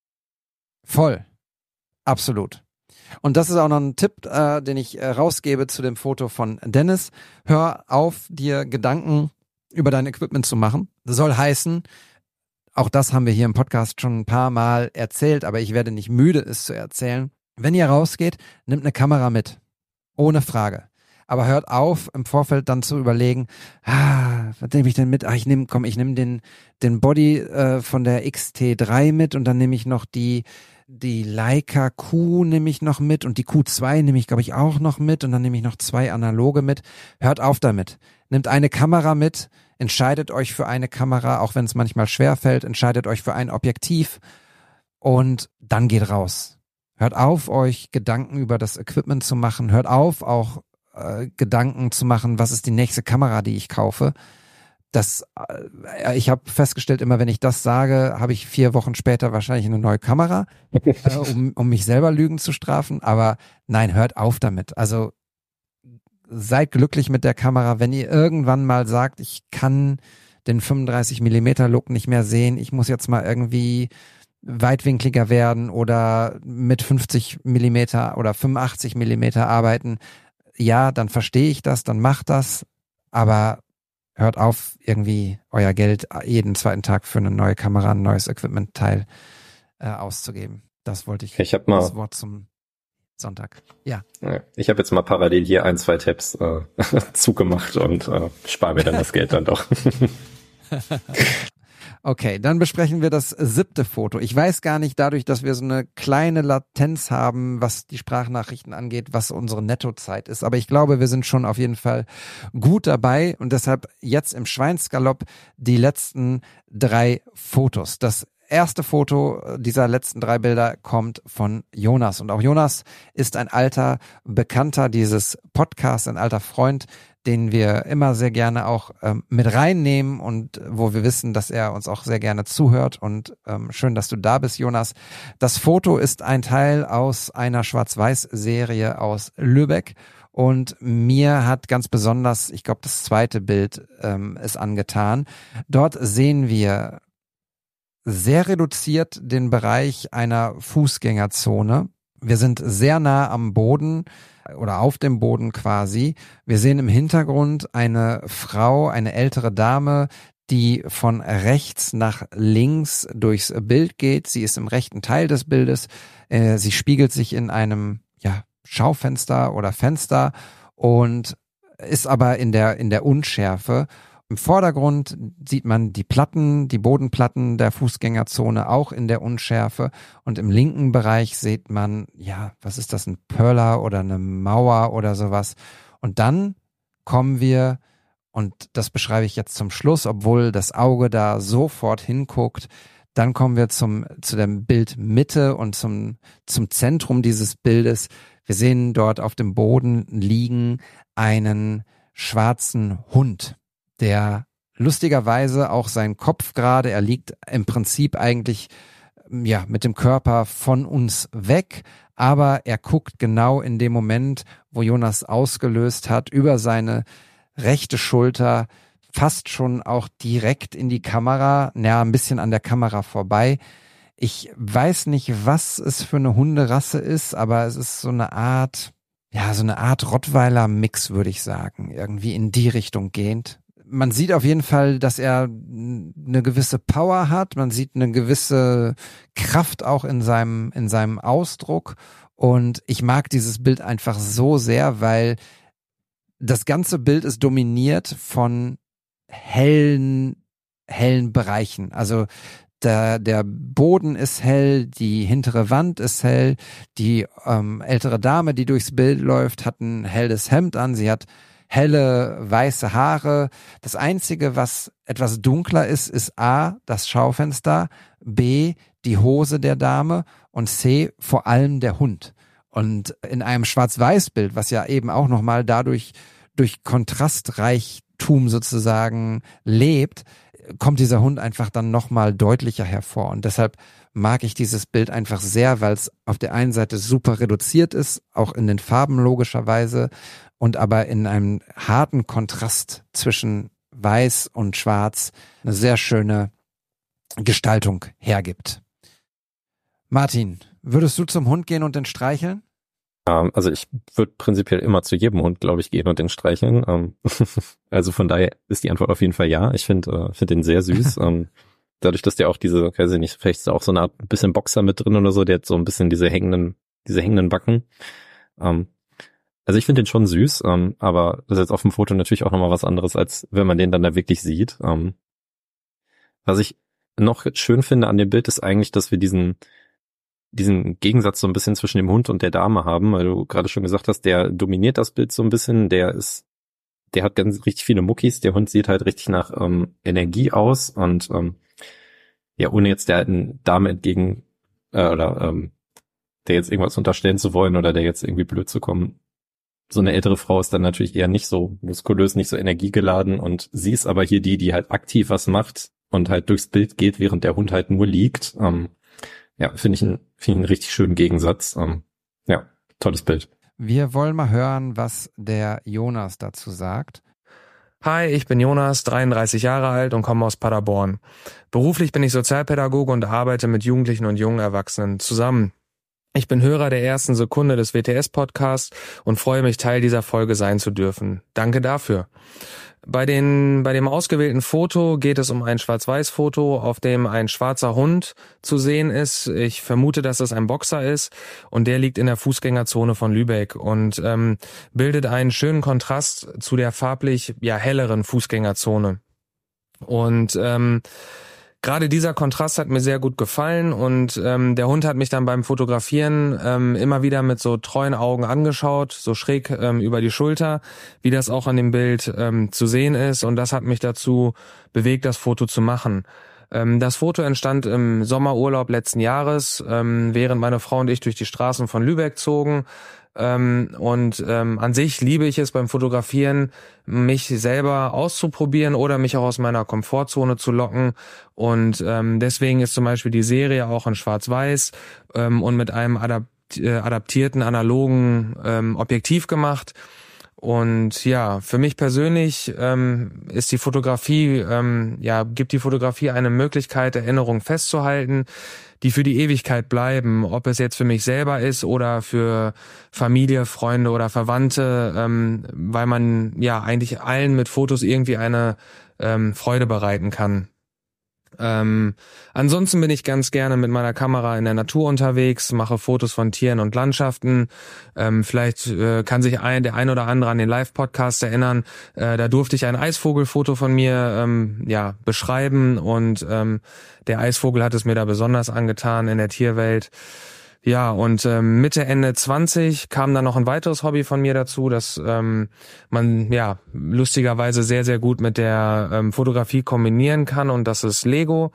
Voll. Absolut. Und das ist auch noch ein Tipp, äh, den ich äh, rausgebe zu dem Foto von Dennis. Hör auf, dir Gedanken über dein Equipment zu machen. Das soll heißen, auch das haben wir hier im Podcast schon ein paar Mal erzählt, aber ich werde nicht müde, es zu erzählen. Wenn ihr rausgeht, nehmt eine Kamera mit. Ohne Frage. Aber hört auf, im Vorfeld dann zu überlegen, ah, was nehme ich denn mit? Ah, ich nehme, komm, ich nehme den, den Body äh, von der X T drei mit und dann nehme ich noch die Die Leica Q nehme ich noch mit und die Q zwei nehme ich, glaube ich, auch noch mit und dann nehme ich noch zwei analoge mit. Hört auf damit. Nehmt eine Kamera mit, entscheidet euch für eine Kamera, auch wenn es manchmal schwerfällt, entscheidet euch für ein Objektiv und dann geht raus. Hört auf, euch Gedanken über das Equipment zu machen. Hört auf, auch äh, Gedanken zu machen, was ist die nächste Kamera, die ich kaufe. Das, äh, ich habe festgestellt, immer wenn ich das sage, habe ich vier Wochen später wahrscheinlich eine neue Kamera, äh, um, um mich selber Lügen zu strafen. Aber nein, hört auf damit. Also seid glücklich mit der Kamera. Wenn ihr irgendwann mal sagt, ich kann den fünfunddreißig Millimeter Look nicht mehr sehen, ich muss jetzt mal irgendwie weitwinkliger werden oder mit fünfzig Millimeter oder fünfundachtzig Millimeter arbeiten, ja, dann verstehe ich das, dann macht das. Aber hört auf, irgendwie euer Geld jeden zweiten Tag für eine neue Kamera, ein neues Equipment-Teil äh, auszugeben. Das wollte ich,
ich hab mal,
das Wort zum Sonntag. Ja.
Ich habe jetzt mal parallel hier ein, zwei Tabs äh, zugemacht und äh, spare mir dann das Geld dann doch.
Okay, dann besprechen wir das siebte Foto. Ich weiß gar nicht, dadurch, dass wir so eine kleine Latenz haben, was die Sprachnachrichten angeht, was unsere Nettozeit ist. Aber ich glaube, wir sind schon auf jeden Fall gut dabei und deshalb jetzt im Schweinsgalopp die letzten drei Fotos. Das erste Foto dieser letzten drei Bilder kommt von Jonas und auch Jonas ist ein alter Bekannter dieses Podcasts, ein alter Freund, den wir immer sehr gerne auch ähm, mit reinnehmen und wo wir wissen, dass er uns auch sehr gerne zuhört. Und ähm, schön, dass du da bist, Jonas. Das Foto ist ein Teil aus einer Schwarz-Weiß-Serie aus Lübeck. Und mir hat ganz besonders, ich glaube, das zweite Bild ähm, ist angetan. Dort sehen wir sehr reduziert den Bereich einer Fußgängerzone. Wir sind sehr nah am Boden oder auf dem Boden quasi. Wir sehen im Hintergrund eine Frau, eine ältere Dame, die von rechts nach links durchs Bild geht. Sie ist im rechten Teil des Bildes. Äh, sie spiegelt sich in einem, ja, Schaufenster oder Fenster und ist aber in der, in der Unschärfe. Im Vordergrund sieht man die Platten, die Bodenplatten der Fußgängerzone auch in der Unschärfe und im linken Bereich sieht man, ja, was ist das, ein Pöller oder eine Mauer oder sowas. Und dann kommen wir, und das beschreibe ich jetzt zum Schluss, obwohl das Auge da sofort hinguckt, dann kommen wir zum, zu dem Bild Mitte und zum, zum Zentrum dieses Bildes. Wir sehen dort auf dem Boden liegen einen schwarzen Hund, der lustigerweise auch seinen Kopf gerade, er liegt im Prinzip eigentlich ja mit dem Körper von uns weg, aber er guckt genau in dem Moment, wo Jonas ausgelöst hat, über seine rechte Schulter, fast schon auch direkt in die Kamera, naja, ein bisschen an der Kamera vorbei. Ich weiß nicht, was es für eine Hunderasse ist, aber es ist so eine Art, ja, so eine Art Rottweiler-Mix, würde ich sagen, irgendwie in die Richtung gehend. Man sieht auf jeden Fall, dass er eine gewisse Power hat. Man sieht eine gewisse Kraft auch in seinem, in seinem Ausdruck. Und ich mag dieses Bild einfach so sehr, weil das ganze Bild ist dominiert von hellen, hellen Bereichen. Also der, der Boden ist hell, die hintere Wand ist hell, die ähm, ältere Dame, die durchs Bild läuft, hat ein helles Hemd an. Sie hat helle, weiße Haare. Das Einzige, was etwas dunkler ist, ist A, das Schaufenster, B, die Hose der Dame und C, vor allem der Hund. Und in einem Schwarz-Weiß-Bild, was ja eben auch nochmal dadurch durch Kontrastreichtum sozusagen lebt, kommt dieser Hund einfach dann nochmal deutlicher hervor. Und deshalb mag ich dieses Bild einfach sehr, weil es auf der einen Seite super reduziert ist, auch in den Farben logischerweise, und aber in einem harten Kontrast zwischen Weiß und Schwarz eine sehr schöne Gestaltung hergibt. Martin, würdest du zum Hund gehen und den streicheln?
Ähm, also ich würde prinzipiell immer zu jedem Hund, glaube ich, gehen und den streicheln. Ähm, also von daher ist die Antwort auf jeden Fall ja. Ich finde äh, find den sehr süß. ähm, dadurch, dass der auch diese, weiß ich nicht, vielleicht ist da auch so eine Art ein bisschen Boxer mit drin oder so, der hat so ein bisschen diese hängenden, diese hängenden Backen. Ähm, Also ich finde den schon süß, ähm, aber das ist jetzt auf dem Foto natürlich auch nochmal was anderes, als wenn man den dann da wirklich sieht. Ähm, was ich noch schön finde an dem Bild ist eigentlich, dass wir diesen diesen Gegensatz so ein bisschen zwischen dem Hund und der Dame haben, weil du gerade schon gesagt hast, der dominiert das Bild so ein bisschen, der ist, der hat ganz richtig viele Muckis, der Hund sieht halt richtig nach ähm, Energie aus und ähm, ja, ohne jetzt der alten Dame entgegen äh, oder ähm, der jetzt irgendwas unterstellen zu wollen oder der jetzt irgendwie blöd zu kommen. So eine ältere Frau ist dann natürlich eher nicht so muskulös, nicht so energiegeladen und sie ist aber hier die, die halt aktiv was macht und halt durchs Bild geht, während der Hund halt nur liegt. Ähm, ja, finde ich, ein, finde ich einen richtig schönen Gegensatz. Ähm, ja, tolles Bild.
Wir wollen mal hören, was der Jonas dazu sagt.
Hi, ich bin Jonas, dreiunddreißig Jahre alt und komme aus Paderborn. Beruflich bin ich Sozialpädagoge und arbeite mit Jugendlichen und jungen Erwachsenen zusammen. Ich bin Hörer der ersten Sekunde des W T S-Podcasts und freue mich, Teil dieser Folge sein zu dürfen. Danke dafür. Bei den, bei dem ausgewählten Foto geht es um ein Schwarz-Weiß-Foto, auf dem ein schwarzer Hund zu sehen ist. Ich vermute, dass es ein Boxer ist und der liegt in der Fußgängerzone von Lübeck und ähm, bildet einen schönen Kontrast zu der farblich ja helleren Fußgängerzone. Und ähm, Gerade dieser Kontrast hat mir sehr gut gefallen und ähm, der Hund hat mich dann beim Fotografieren ähm, immer wieder mit so treuen Augen angeschaut, so schräg ähm, über die Schulter, wie das auch an dem Bild ähm, zu sehen ist, und das hat mich dazu bewegt, das Foto zu machen. Ähm, das Foto entstand im Sommerurlaub letzten Jahres, ähm, während meine Frau und ich durch die Straßen von Lübeck zogen. Ähm, und ähm, an sich liebe ich es beim Fotografieren, mich selber auszuprobieren oder mich auch aus meiner Komfortzone zu locken. Und ähm, deswegen ist zum Beispiel die Serie auch in Schwarz-Weiß ähm, und mit einem adapt- äh, adaptierten analogen ähm, Objektiv gemacht. Und ja, für mich persönlich ähm, ist die Fotografie, ähm, ja, gibt die Fotografie eine Möglichkeit, Erinnerungen festzuhalten, die für die Ewigkeit bleiben, ob es jetzt für mich selber ist oder für Familie, Freunde oder Verwandte, ähm, weil man ja eigentlich allen mit Fotos irgendwie eine ähm, Freude bereiten kann. Ähm, ansonsten bin ich ganz gerne mit meiner Kamera in der Natur unterwegs, mache Fotos von Tieren und Landschaften. Ähm, vielleicht äh, kann sich ein, der ein oder andere an den Live-Podcast erinnern. Äh, da durfte ich ein Eisvogelfoto von mir ähm, ja beschreiben und ähm, der Eisvogel hat es mir da besonders angetan in der Tierwelt. Ja, und ähm, Mitte, Ende zwanzig kam dann noch ein weiteres Hobby von mir dazu, dass ähm, man ja lustigerweise sehr, sehr gut mit der ähm, Fotografie kombinieren kann, und das ist Lego.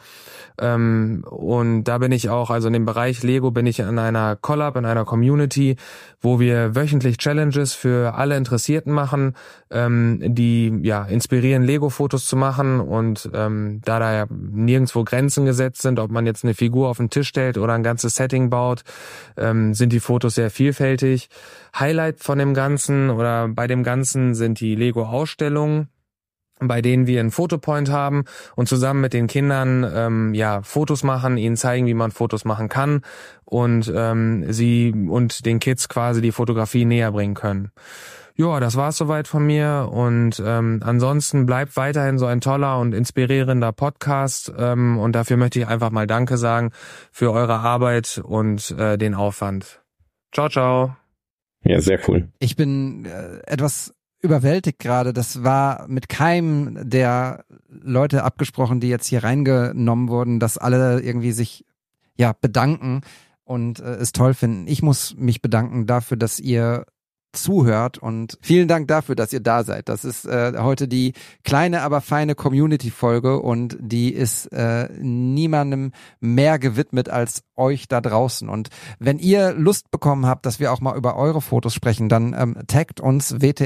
Ähm, und da bin ich auch, also in dem Bereich Lego bin ich in einer Collab, in einer Community, wo wir wöchentlich Challenges für alle Interessierten machen, ähm, die ja inspirieren, Lego-Fotos zu machen. Und ähm, da da ja nirgendwo Grenzen gesetzt sind, ob man jetzt eine Figur auf den Tisch stellt oder ein ganzes Setting baut, ähm, sind die Fotos sehr vielfältig. Highlight von dem Ganzen oder bei dem Ganzen sind die Lego-Ausstellungen, bei denen wir einen Fotopoint haben und zusammen mit den Kindern ähm, ja Fotos machen, ihnen zeigen, wie man Fotos machen kann und ähm, sie und den Kids quasi die Fotografie näher bringen können. Ja, das war's soweit von mir, und ähm, ansonsten bleibt weiterhin so ein toller und inspirierender Podcast, ähm, und dafür möchte ich einfach mal Danke sagen für eure Arbeit und äh, den Aufwand. Ciao, ciao.
Ja, sehr cool.
Ich bin äh, etwas überwältigt gerade. Das war mit keinem der Leute abgesprochen, die jetzt hier reingenommen wurden, dass alle irgendwie sich ja bedanken und äh, es toll finden. Ich muss mich bedanken dafür, dass ihr zuhört, und vielen Dank dafür, dass ihr da seid. Das ist äh, heute die kleine, aber feine Community-Folge, und die ist äh, niemandem mehr gewidmet als euch da draußen. Und wenn ihr Lust bekommen habt, dass wir auch mal über eure Fotos sprechen, dann ähm, taggt uns W T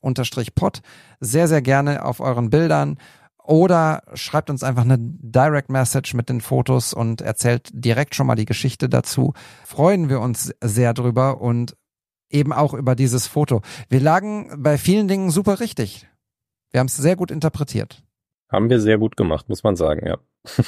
S-Pod sehr, sehr gerne auf euren Bildern. Oder schreibt uns einfach eine Direct Message mit den Fotos und erzählt direkt schon mal die Geschichte dazu. Freuen wir uns sehr drüber, und eben auch über dieses Foto. Wir lagen bei vielen Dingen super richtig. Wir haben es sehr gut interpretiert.
Haben wir sehr gut gemacht, muss man sagen, ja.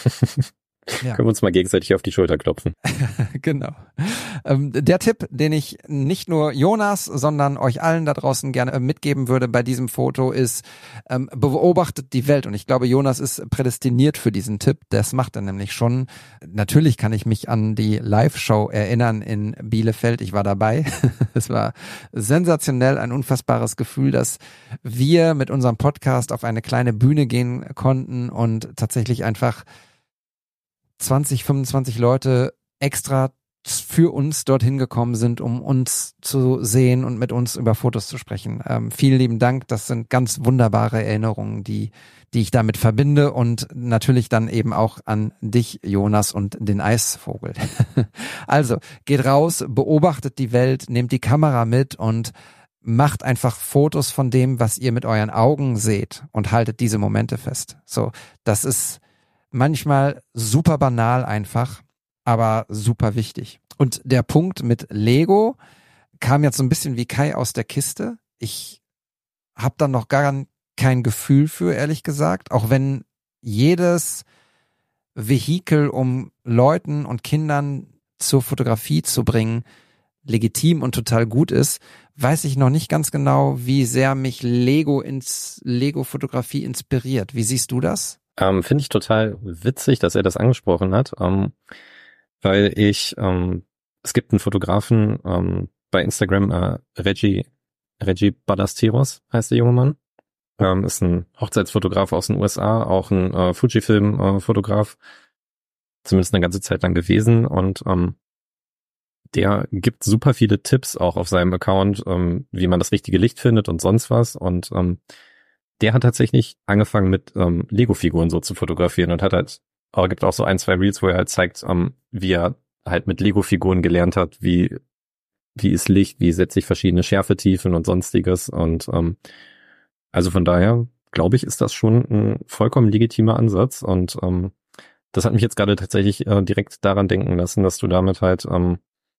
Ja. Können wir uns mal gegenseitig auf die Schulter klopfen.
Genau. Ähm, der Tipp, den ich nicht nur Jonas, sondern euch allen da draußen gerne mitgeben würde bei diesem Foto, ist, ähm, beobachtet die Welt. Und ich glaube, Jonas ist prädestiniert für diesen Tipp. Das macht er nämlich schon. Natürlich kann ich mich an die Live-Show erinnern in Bielefeld. Ich war dabei. Es war sensationell, ein unfassbares Gefühl, dass wir mit unserem Podcast auf eine kleine Bühne gehen konnten und tatsächlich einfach zwanzig, fünfundzwanzig Leute extra für uns dorthin gekommen sind, um uns zu sehen und mit uns über Fotos zu sprechen. Ähm, vielen lieben Dank. Das sind ganz wunderbare Erinnerungen, die, die ich damit verbinde, und natürlich dann eben auch an dich, Jonas, und den Eisvogel. Also, geht raus, beobachtet die Welt, nehmt die Kamera mit und macht einfach Fotos von dem, was ihr mit euren Augen seht, und haltet diese Momente fest. So, das ist manchmal super banal einfach, aber super wichtig. Und der Punkt mit Lego kam jetzt so ein bisschen wie Kai aus der Kiste. Ich habe da noch gar kein Gefühl für, ehrlich gesagt, auch wenn jedes Vehikel, um Leuten und Kindern zur Fotografie zu bringen, legitim und total gut ist, weiß ich noch nicht ganz genau, wie sehr mich Lego ins Lego-Fotografie inspiriert. Wie siehst du das?
Ähm, finde ich total witzig, dass er das angesprochen hat, ähm, weil ich, ähm, es gibt einen Fotografen ähm, bei Instagram, äh, Reggie, Reggie Ballesteros heißt der junge Mann, ähm, ist ein Hochzeitsfotograf aus den U S A, auch ein äh, Fujifilm-Fotograf, zumindest eine ganze Zeit lang gewesen, und ähm, der gibt super viele Tipps auch auf seinem Account, ähm, wie man das richtige Licht findet und sonst was, und ähm, der hat tatsächlich angefangen mit ähm, Lego-Figuren so zu fotografieren und hat halt, aber gibt auch so ein, zwei Reels, wo er halt zeigt, ähm, wie er halt mit Lego-Figuren gelernt hat, wie wie ist Licht, wie setze ich verschiedene Schärfetiefen und sonstiges. Und ähm, also von daher, glaube ich, ist das schon ein vollkommen legitimer Ansatz. Und ähm, das hat mich jetzt gerade tatsächlich äh, direkt daran denken lassen, dass du damit halt ähm,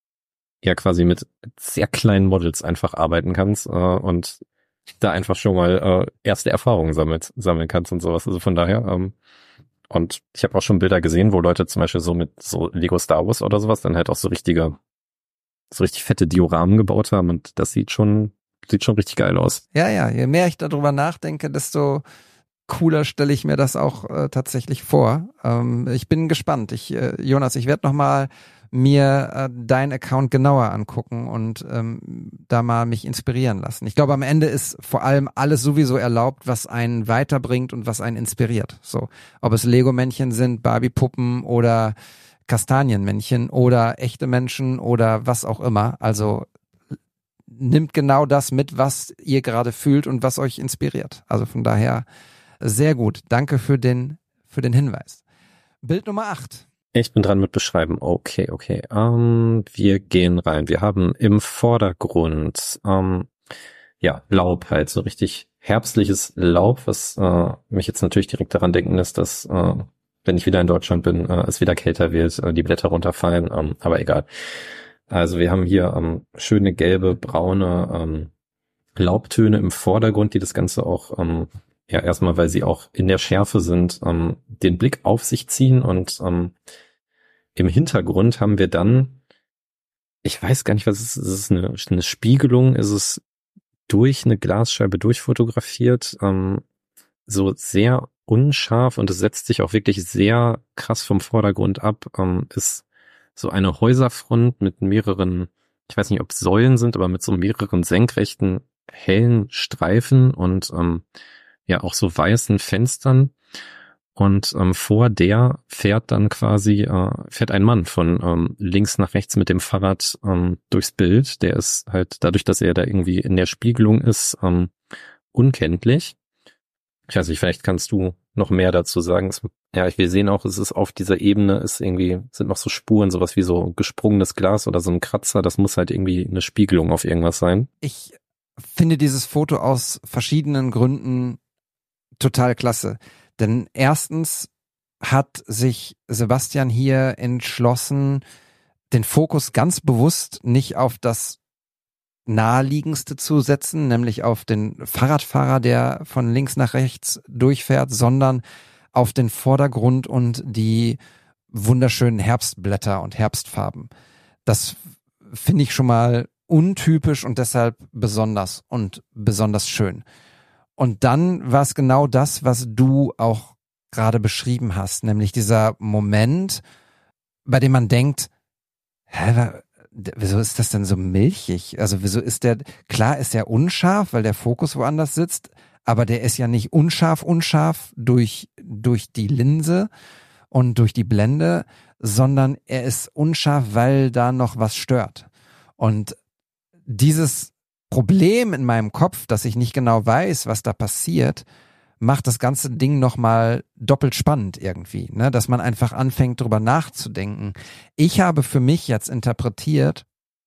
ja quasi mit sehr kleinen Models einfach arbeiten kannst äh, und da einfach schon mal äh, erste Erfahrungen sammelt, sammeln kannst und sowas. Also von daher, ähm, und ich habe auch schon Bilder gesehen, wo Leute zum Beispiel so mit so Lego Star Wars oder sowas dann halt auch so richtige, so richtig fette Dioramen gebaut haben und das sieht schon, sieht schon richtig geil aus.
Ja, ja, je mehr ich darüber nachdenke, desto cooler stelle ich mir das auch äh, tatsächlich vor. Ähm, ich bin gespannt. Ich, äh, Jonas, ich werde nochmal mir äh, deinen Account genauer angucken und ähm, da mal mich inspirieren lassen. Ich glaube, am Ende ist vor allem alles sowieso erlaubt, was einen weiterbringt und was einen inspiriert. So, ob es Lego-Männchen sind, Barbie-Puppen oder Kastanienmännchen oder echte Menschen oder was auch immer. Also nimmt genau das mit, was ihr gerade fühlt und was euch inspiriert. Also von daher sehr gut. Danke für den für den Hinweis. Bild Nummer acht.
Ich bin dran mit Beschreiben. Okay, okay. Ähm, wir gehen rein. Wir haben im Vordergrund ähm, ja Laub, halt so richtig herbstliches Laub, was äh, mich jetzt natürlich direkt daran denken lässt, dass äh, wenn ich wieder in Deutschland bin, äh, es wieder kälter wird, äh, die Blätter runterfallen. Ähm, aber egal. Also wir haben hier ähm, schöne gelbe, braune ähm, Laubtöne im Vordergrund, die das Ganze auch ähm, ja erstmal, weil sie auch in der Schärfe sind, ähm, den Blick auf sich ziehen und ähm, im Hintergrund haben wir dann, ich weiß gar nicht, was es ist, ist es eine, eine Spiegelung, ist es durch eine Glasscheibe durchfotografiert, ähm, so sehr unscharf und es setzt sich auch wirklich sehr krass vom Vordergrund ab, ähm, ist so eine Häuserfront mit mehreren, ich weiß nicht, ob es Säulen sind, aber mit so mehreren senkrechten, hellen Streifen und ähm, ja auch so weißen Fenstern. Und ähm, vor der fährt dann quasi, äh, fährt ein Mann von ähm, links nach rechts mit dem Fahrrad ähm, durchs Bild. Der ist halt, dadurch, dass er da irgendwie in der Spiegelung ist, ähm, unkenntlich. Ich weiß nicht, vielleicht kannst du noch mehr dazu sagen. Es, ja, wir sehen auch, es ist auf dieser Ebene, ist irgendwie, sind noch so Spuren, sowas wie so gesprungenes Glas oder so ein Kratzer. Das muss halt irgendwie eine Spiegelung auf irgendwas sein.
Ich finde dieses Foto aus verschiedenen Gründen total klasse. Denn erstens hat sich Sebastian hier entschlossen, den Fokus ganz bewusst nicht auf das Naheliegendste zu setzen, nämlich auf den Fahrradfahrer, der von links nach rechts durchfährt, sondern auf den Vordergrund und die wunderschönen Herbstblätter und Herbstfarben. Das finde ich schon mal untypisch und deshalb besonders und besonders schön. Und dann war es genau das, was du auch gerade beschrieben hast, nämlich dieser Moment, bei dem man denkt, hä, wieso ist das denn so milchig? Also wieso ist der, klar ist der unscharf, weil der Fokus woanders sitzt, aber der ist ja nicht unscharf, unscharf durch, durch die Linse und durch die Blende, sondern er ist unscharf, weil da noch was stört. Und dieses Problem in meinem Kopf, dass ich nicht genau weiß, was da passiert, macht das ganze Ding nochmal doppelt spannend irgendwie, ne? Dass man einfach anfängt, drüber nachzudenken. Ich habe für mich jetzt interpretiert,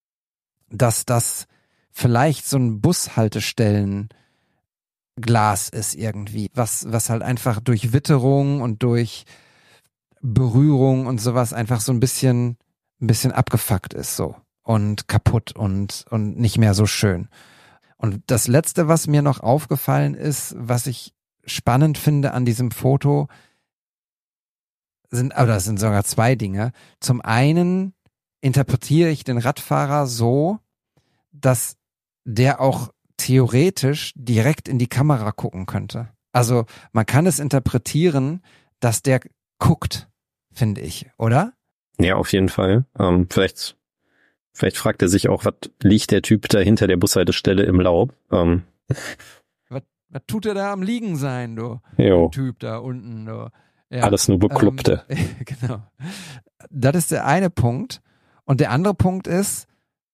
dass das vielleicht so ein Bushaltestellenglas ist irgendwie, was, was halt einfach durch Witterung und durch Berührung und sowas einfach so ein bisschen, ein bisschen abgefuckt ist so. Und kaputt und, und nicht mehr so schön. Und das Letzte, was mir noch aufgefallen ist, was ich spannend finde an diesem Foto, sind, oder das sind sogar zwei Dinge. Zum einen interpretiere ich den Radfahrer so, dass der auch theoretisch direkt in die Kamera gucken könnte. Also man kann es interpretieren, dass der guckt, finde ich, oder?
Ja, auf jeden Fall. Ähm, vielleicht Vielleicht fragt er sich auch, was liegt der Typ da hinter der Bushaltestelle im Laub? Ähm.
Was, was tut er da am Liegen sein, du?
Jo.
Der Typ da unten, du. Ja,
alles nur Bekloppte.
Ähm, genau. Das ist der eine Punkt. Und der andere Punkt ist,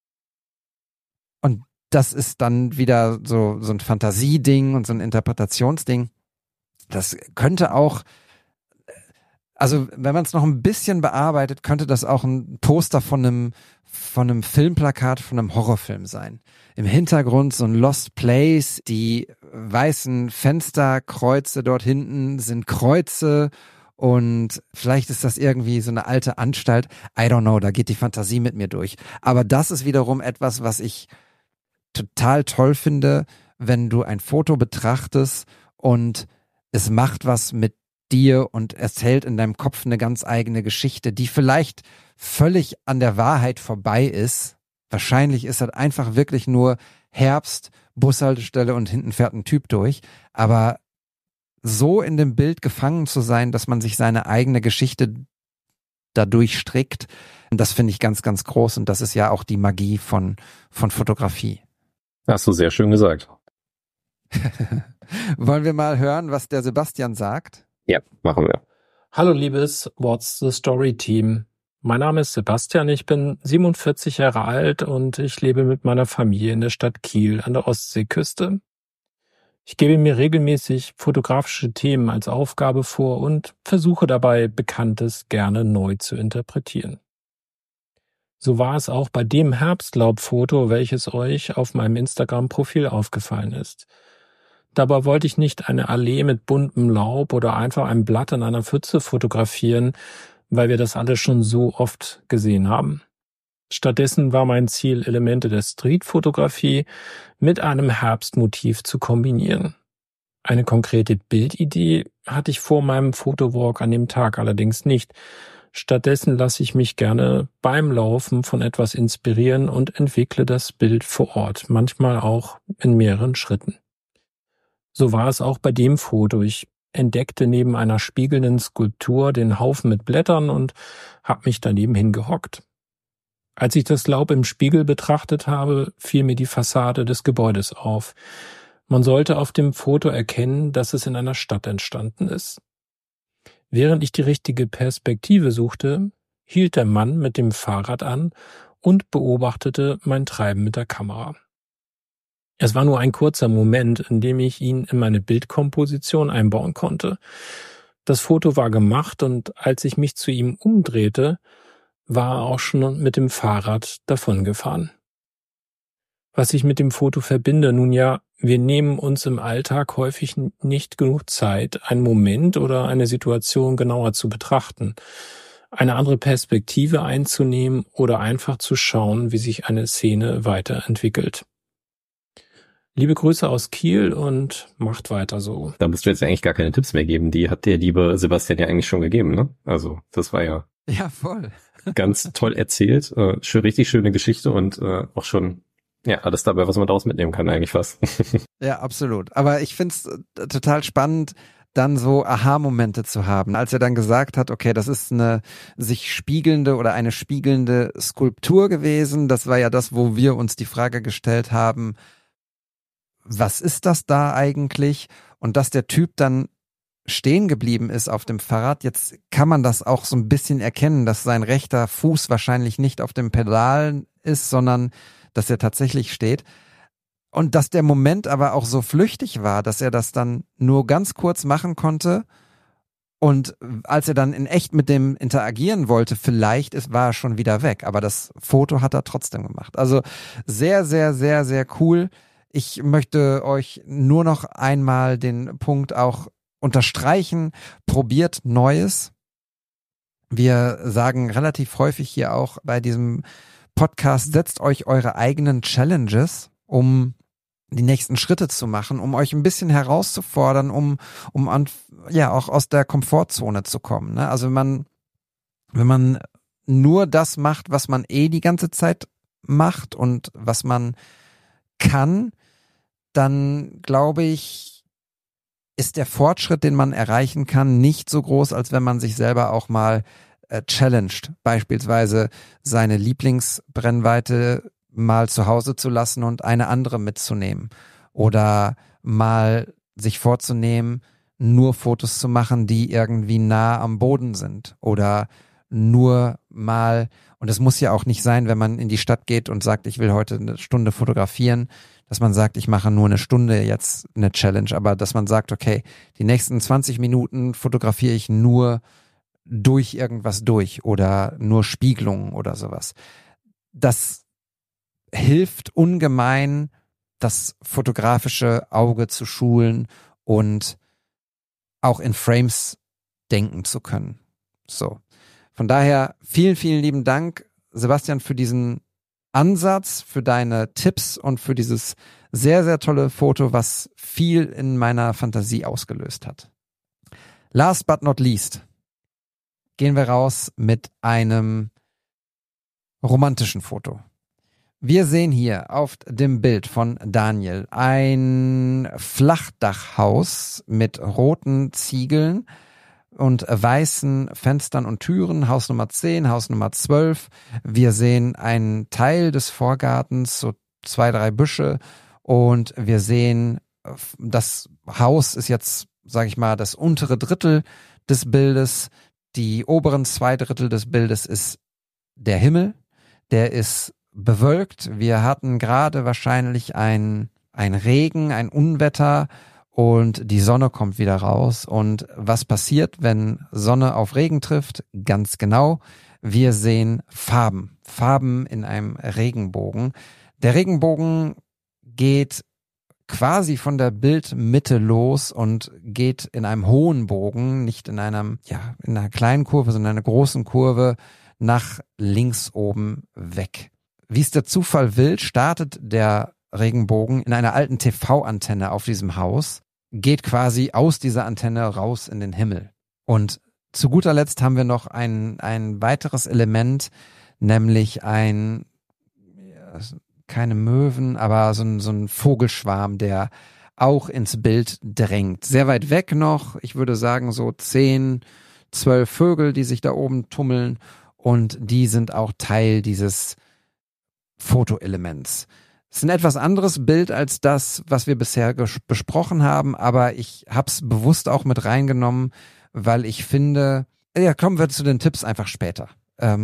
und das ist dann wieder so, so ein Fantasieding und so ein Interpretationsding, das könnte auch Also wenn man es noch ein bisschen bearbeitet, könnte das auch ein Poster von einem von einem Filmplakat von einem Horrorfilm sein. Im Hintergrund so ein Lost Place, die weißen Fensterkreuze dort hinten sind Kreuze und vielleicht ist das irgendwie so eine alte Anstalt. I don't know, da geht die Fantasie mit mir durch. Aber das ist wiederum etwas, was ich total toll finde, wenn du ein Foto betrachtest und es macht was mit dir und erzählt in deinem Kopf eine ganz eigene Geschichte, die vielleicht völlig an der Wahrheit vorbei ist. Wahrscheinlich ist das einfach wirklich nur Herbst, Bushaltestelle und hinten fährt ein Typ durch. Aber so in dem Bild gefangen zu sein, dass man sich seine eigene Geschichte dadurch strickt, das finde ich ganz, ganz groß. Und das ist ja auch die Magie von, von Fotografie.
Hast du sehr schön gesagt.
Wollen wir mal hören, was der Sebastian sagt?
Ja, machen wir.
Hallo liebes What's the Story Team. Mein Name ist Sebastian, ich bin siebenundvierzig Jahre alt und ich lebe mit meiner Familie in der Stadt Kiel an der Ostseeküste. Ich gebe mir regelmäßig fotografische Themen als Aufgabe vor und versuche dabei, Bekanntes gerne neu zu interpretieren. So war es auch bei dem Herbstlaubfoto, welches euch auf meinem Instagram-Profil aufgefallen ist. Dabei wollte ich nicht eine Allee mit buntem Laub oder einfach ein Blatt in einer Pfütze fotografieren, weil wir das alle schon so oft gesehen haben. Stattdessen war mein Ziel, Elemente der Streetfotografie mit einem Herbstmotiv zu kombinieren. Eine konkrete Bildidee hatte ich vor meinem Fotowalk an dem Tag allerdings nicht. Stattdessen lasse ich mich gerne beim Laufen von etwas inspirieren und entwickle das Bild vor Ort, manchmal auch in mehreren Schritten. So war es auch bei dem Foto. Ich entdeckte neben einer spiegelnden Skulptur den Haufen mit Blättern und habe mich daneben hingehockt. Als ich das Laub im Spiegel betrachtet habe, fiel mir die Fassade des Gebäudes auf. Man sollte auf dem Foto erkennen, dass es in einer Stadt entstanden ist. Während ich die richtige Perspektive suchte, hielt der Mann mit dem Fahrrad an und beobachtete mein Treiben mit der Kamera. Es war nur ein kurzer Moment, in dem ich ihn in meine Bildkomposition einbauen konnte. Das Foto war gemacht und als ich mich zu ihm umdrehte, war er auch schon mit dem Fahrrad davongefahren. Was ich mit dem Foto verbinde, nun ja, wir nehmen uns im Alltag häufig nicht genug Zeit, einen Moment oder eine Situation genauer zu betrachten, eine andere Perspektive einzunehmen oder einfach zu schauen, wie sich eine Szene weiterentwickelt. Liebe Grüße aus Kiel und macht weiter so.
Da musst du jetzt eigentlich gar keine Tipps mehr geben. Die hat der liebe Sebastian ja eigentlich schon gegeben, ne? Also das war ja,
ja voll
ganz toll erzählt. Äh, schön, richtig schöne Geschichte und äh, auch schon ja alles dabei, was man daraus mitnehmen kann eigentlich fast.
Ja, absolut. Aber ich find's total spannend, dann so Aha-Momente zu haben. Als er dann gesagt hat, okay, das ist eine sich spiegelnde oder eine spiegelnde Skulptur gewesen. Das war ja das, wo wir uns die Frage gestellt haben, was ist das da eigentlich? Und dass der Typ dann stehen geblieben ist auf dem Fahrrad, jetzt kann man das auch so ein bisschen erkennen, dass sein rechter Fuß wahrscheinlich nicht auf dem Pedal ist, sondern dass er tatsächlich steht. Und dass der Moment aber auch so flüchtig war, dass er das dann nur ganz kurz machen konnte. Und als er dann in echt mit dem interagieren wollte, vielleicht ist, war er schon wieder weg. Aber das Foto hat er trotzdem gemacht. Also sehr, sehr, sehr, sehr cool. Ich möchte euch nur noch einmal den Punkt auch unterstreichen. Probiert Neues. Wir sagen relativ häufig hier auch bei diesem Podcast, setzt euch eure eigenen Challenges, um die nächsten Schritte zu machen, um euch ein bisschen herauszufordern, um um an, ja auch aus der Komfortzone zu kommen. Ne? Also wenn man wenn man nur das macht, was man eh die ganze Zeit macht und was man kann, dann glaube ich, ist der Fortschritt, den man erreichen kann, nicht so groß, als wenn man sich selber auch mal äh, challenged. Beispielsweise seine Lieblingsbrennweite mal zu Hause zu lassen und eine andere mitzunehmen. Oder mal sich vorzunehmen, nur Fotos zu machen, die irgendwie nah am Boden sind. Oder nur mal, und das muss ja auch nicht sein, wenn man in die Stadt geht und sagt, ich will heute eine Stunde fotografieren, dass man sagt, ich mache nur eine Stunde jetzt eine Challenge, aber dass man sagt, okay, die nächsten zwanzig Minuten fotografiere ich nur durch irgendwas durch oder nur Spiegelungen oder sowas. Das hilft ungemein, das fotografische Auge zu schulen und auch in Frames denken zu können. So. Von daher vielen, vielen lieben Dank, Sebastian, für diesen Ansatz, für deine Tipps und für dieses sehr, sehr tolle Foto, was viel in meiner Fantasie ausgelöst hat. Last but not least gehen wir raus mit einem romantischen Foto. Wir sehen hier auf dem Bild von Daniel ein Flachdachhaus mit roten Ziegeln und weißen Fenstern und Türen, Haus Nummer zehn, Haus Nummer zwölf. Wir sehen einen Teil des Vorgartens, so zwei, drei Büsche, und wir sehen, das Haus ist jetzt, sage ich mal, das untere Drittel des Bildes. Die oberen zwei Drittel des Bildes ist der Himmel, der ist bewölkt. Wir hatten gerade wahrscheinlich ein, ein Regen, ein Unwetter, und die Sonne kommt wieder raus. Und was passiert, wenn Sonne auf Regen trifft? Ganz genau, wir sehen Farben. Farben in einem Regenbogen. Der Regenbogen geht quasi von der Bildmitte los und geht in einem hohen Bogen, nicht in einem, ja, in einer kleinen Kurve, sondern in einer großen Kurve nach links oben weg. Wie es der Zufall will, startet der Regenbogen in einer alten T V-Antenne auf diesem Haus, geht quasi aus dieser Antenne raus in den Himmel. Und zu guter Letzt haben wir noch ein, ein weiteres Element, nämlich ein, ja, keine Möwen, aber so ein, so ein Vogelschwarm, der auch ins Bild drängt. Sehr weit weg noch, ich würde sagen so zehn, zwölf Vögel, die sich da oben tummeln, und die sind auch Teil dieses Fotoelements. Es ist ein etwas anderes Bild als das, was wir bisher ges- besprochen haben, aber ich habe es bewusst auch mit reingenommen, weil ich finde, ja, kommen wir zu den Tipps einfach später. Ähm,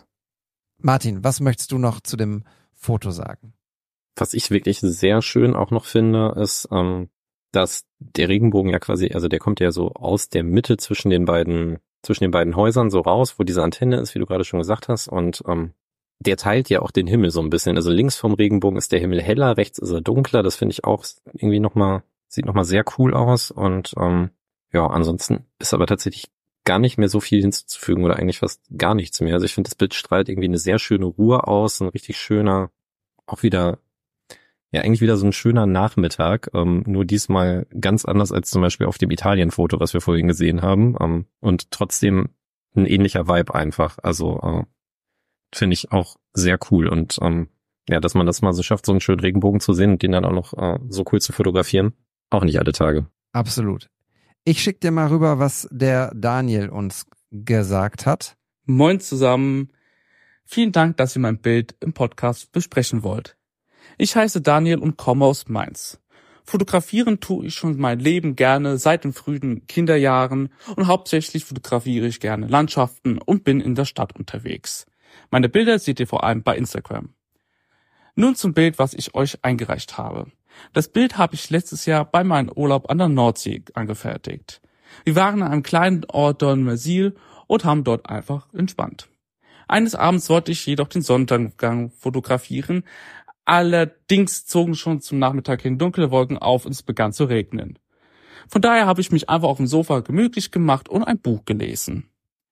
Martin, was möchtest du noch zu dem Foto sagen?
Was ich wirklich sehr schön auch noch finde, ist, ähm, dass der Regenbogen ja quasi, also der kommt ja so aus der Mitte zwischen den beiden, zwischen den beiden Häusern so raus, wo diese Antenne ist, wie du gerade schon gesagt hast, und ähm, der teilt ja auch den Himmel so ein bisschen. Also links vom Regenbogen ist der Himmel heller, rechts ist er dunkler. Das finde ich auch irgendwie nochmal, sieht nochmal sehr cool aus. Und ähm, ja, ansonsten ist aber tatsächlich gar nicht mehr so viel hinzuzufügen oder eigentlich fast gar nichts mehr. Also ich finde, das Bild strahlt irgendwie eine sehr schöne Ruhe aus, ein richtig schöner, auch wieder, ja eigentlich wieder so ein schöner Nachmittag. Ähm, nur diesmal ganz anders als zum Beispiel auf dem Italien-Foto, was wir vorhin gesehen haben. Ähm, und trotzdem ein ähnlicher Vibe einfach. Also äh, finde ich auch sehr cool, und ähm, ja, dass man das mal so schafft, so einen schönen Regenbogen zu sehen und den dann auch noch äh, so cool zu fotografieren, auch nicht alle Tage.
Absolut. Ich schick dir mal rüber, was der Daniel uns gesagt hat.
Moin zusammen. Vielen Dank, dass ihr mein Bild im Podcast besprechen wollt. Ich heiße Daniel und komme aus Mainz. Fotografieren tue ich schon mein Leben gerne seit den frühen Kinderjahren, und hauptsächlich fotografiere ich gerne Landschaften und bin in der Stadt unterwegs. Meine Bilder seht ihr vor allem bei Instagram. Nun zum Bild, was ich euch eingereicht habe. Das Bild habe ich letztes Jahr bei meinem Urlaub an der Nordsee angefertigt. Wir waren an einem kleinen Ort Dornmersil und haben dort einfach entspannt. Eines Abends wollte ich jedoch den Sonnenuntergang fotografieren. Allerdings zogen schon zum Nachmittag hin dunkle Wolken auf und es begann zu regnen. Von daher habe ich mich einfach auf dem Sofa gemütlich gemacht und ein Buch gelesen.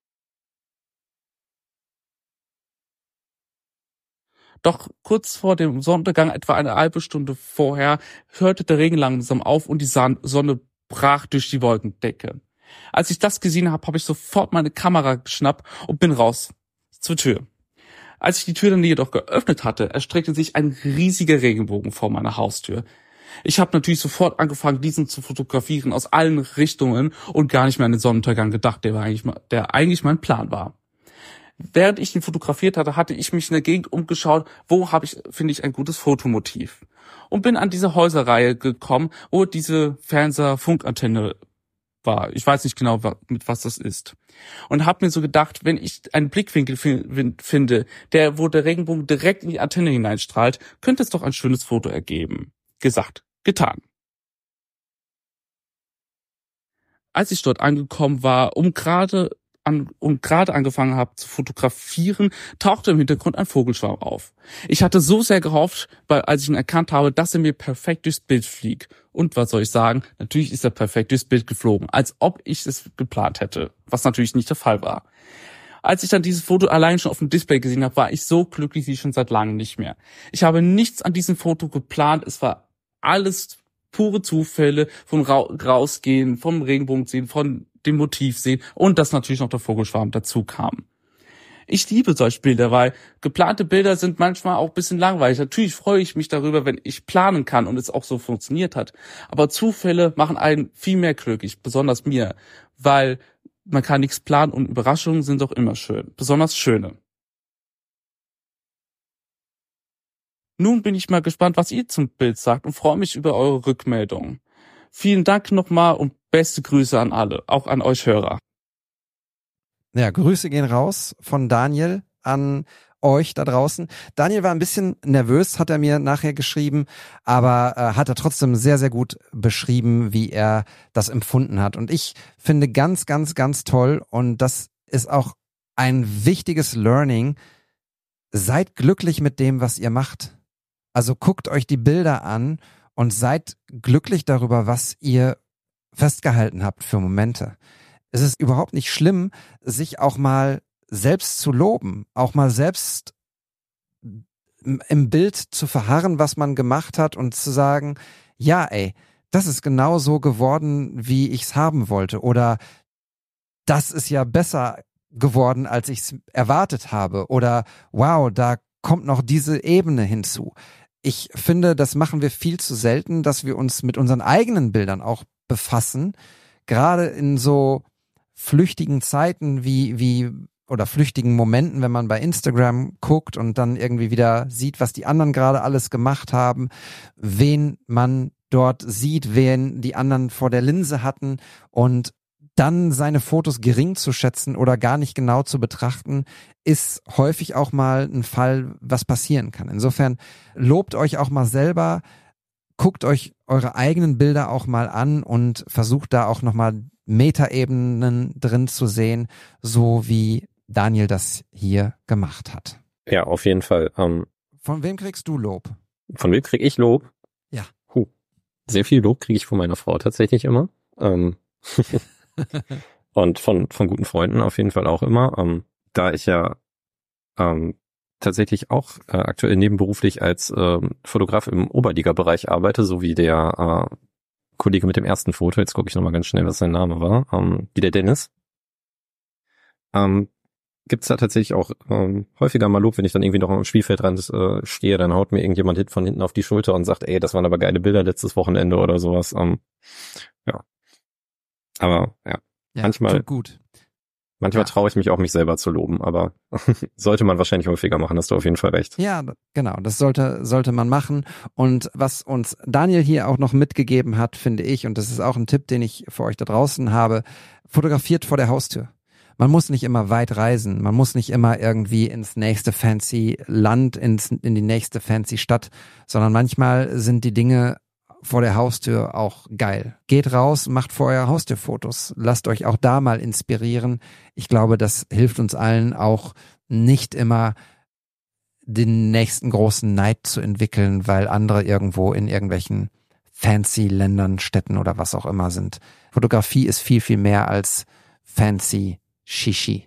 Doch kurz vor dem Sonnenuntergang, etwa eine halbe Stunde vorher, hörte der Regen langsam auf und die Sonne brach durch die Wolkendecke. Als ich das gesehen habe, habe ich sofort meine Kamera geschnappt und bin raus zur Tür. Als ich die Tür dann jedoch geöffnet hatte, erstreckte sich ein riesiger Regenbogen vor meiner Haustür. Ich habe natürlich sofort angefangen, diesen zu fotografieren aus allen Richtungen und gar nicht mehr an den Sonnenuntergang gedacht, der, war eigentlich, der eigentlich mein Plan war. Während ich ihn fotografiert hatte, hatte ich mich in der Gegend umgeschaut, wo habe ich, finde ich, ein gutes Fotomotiv. Und bin an diese Häuserreihe gekommen, wo diese Fernseher-Funkantenne war. Ich weiß nicht genau, mit was das ist. Und habe mir so gedacht, wenn ich einen Blickwinkel finde, der, wo der Regenbogen direkt in die Antenne hineinstrahlt, könnte es doch ein schönes Foto ergeben. Gesagt, getan. Als ich dort angekommen war, um gerade an und gerade angefangen habe zu fotografieren, tauchte im Hintergrund ein Vogelschwarm auf. Ich hatte so sehr gehofft, weil als ich ihn erkannt habe, dass er mir perfekt durchs Bild fliegt. Und was soll ich sagen? Natürlich ist er perfekt durchs Bild geflogen, als ob ich es geplant hätte, was natürlich nicht der Fall war. Als ich dann dieses Foto allein schon auf dem Display gesehen habe, war ich so glücklich wie schon seit langem nicht mehr. Ich habe nichts an diesem Foto geplant. Es war alles pure Zufälle, vom Ra- Rausgehen, vom Regenbogen sehen, von dem Motiv sehen und dass natürlich noch der Vogelschwarm dazu kam. Ich liebe solche Bilder, weil geplante Bilder sind manchmal auch ein bisschen langweilig. Natürlich freue ich mich darüber, wenn ich planen kann und es auch so funktioniert hat. Aber Zufälle machen einen viel mehr glücklich, besonders mir, weil man kann nichts planen und Überraschungen sind doch immer schön, besonders schöne. Nun bin ich mal gespannt, was ihr zum Bild sagt und freue mich über eure Rückmeldungen. Vielen Dank nochmal und beste Grüße an alle, auch an euch Hörer.
Ja, Grüße gehen raus von Daniel an euch da draußen. Daniel war ein bisschen nervös, hat er mir nachher geschrieben, aber äh, hat er trotzdem sehr, sehr gut beschrieben, wie er das empfunden hat. Und ich finde ganz, ganz, ganz toll, und das ist auch ein wichtiges Learning: Seid glücklich mit dem, was ihr macht. Also guckt euch die Bilder an und seid glücklich darüber, was ihr festgehalten habt für Momente. Es ist überhaupt nicht schlimm, sich auch mal selbst zu loben, auch mal selbst im Bild zu verharren, was man gemacht hat, und zu sagen, ja ey, das ist genau so geworden, wie ich es haben wollte, oder das ist ja besser geworden, als ich es erwartet habe, oder wow, da kommt noch diese Ebene hinzu. Ich finde, das machen wir viel zu selten, dass wir uns mit unseren eigenen Bildern auch befassen, gerade in so flüchtigen Zeiten wie wie oder flüchtigen Momenten, wenn man bei Instagram guckt und dann irgendwie wieder sieht, was die anderen gerade alles gemacht haben, wen man dort sieht, wen die anderen vor der Linse hatten, und dann seine Fotos gering zu schätzen oder gar nicht genau zu betrachten, ist häufig auch mal ein Fall, was passieren kann. Insofern lobt euch auch mal selber, guckt euch eure eigenen Bilder auch mal an und versucht da auch nochmal Metaebenen drin zu sehen, so wie Daniel das hier gemacht hat.
Ja, auf jeden Fall. Ähm,
von wem kriegst du Lob?
Von wem krieg ich Lob?
Ja.
Huh. Sehr viel Lob kriege ich von meiner Frau tatsächlich immer. Ähm Und von von guten Freunden auf jeden Fall auch immer. Ähm, da ich ja ähm, tatsächlich auch äh, aktuell nebenberuflich als ähm, Fotograf im Oberliga-Bereich arbeite, so wie der äh, Kollege mit dem ersten Foto, jetzt gucke ich nochmal ganz schnell, was sein Name war, ähm, wie der Dennis, ähm, gibt's da tatsächlich auch ähm, häufiger mal Lob, wenn ich dann irgendwie noch am Spielfeldrand äh, stehe, dann haut mir irgendjemand hin von hinten auf die Schulter und sagt, ey, das waren aber geile Bilder letztes Wochenende oder sowas. Ähm, ja. Aber ja,
ja
manchmal
tut gut.
Manchmal
ja.
traue ich mich auch, mich selber zu loben, aber sollte man wahrscheinlich häufiger machen, hast du auf jeden Fall recht.
Ja, genau, das sollte sollte man machen. Und was uns Daniel hier auch noch mitgegeben hat, finde ich, und das ist auch ein Tipp, den ich für euch da draußen habe: Fotografiert vor der Haustür. Man muss nicht immer weit reisen, man muss nicht immer irgendwie ins nächste fancy Land, ins, in die nächste fancy Stadt, sondern manchmal sind die Dinge vor der Haustür auch geil. Geht raus, macht vorher Haustürfotos. Lasst euch auch da mal inspirieren. Ich glaube, das hilft uns allen auch, nicht immer den nächsten großen Neid zu entwickeln, weil andere irgendwo in irgendwelchen fancy Ländern, Städten oder was auch immer sind. Fotografie ist viel, viel mehr als fancy Shishi.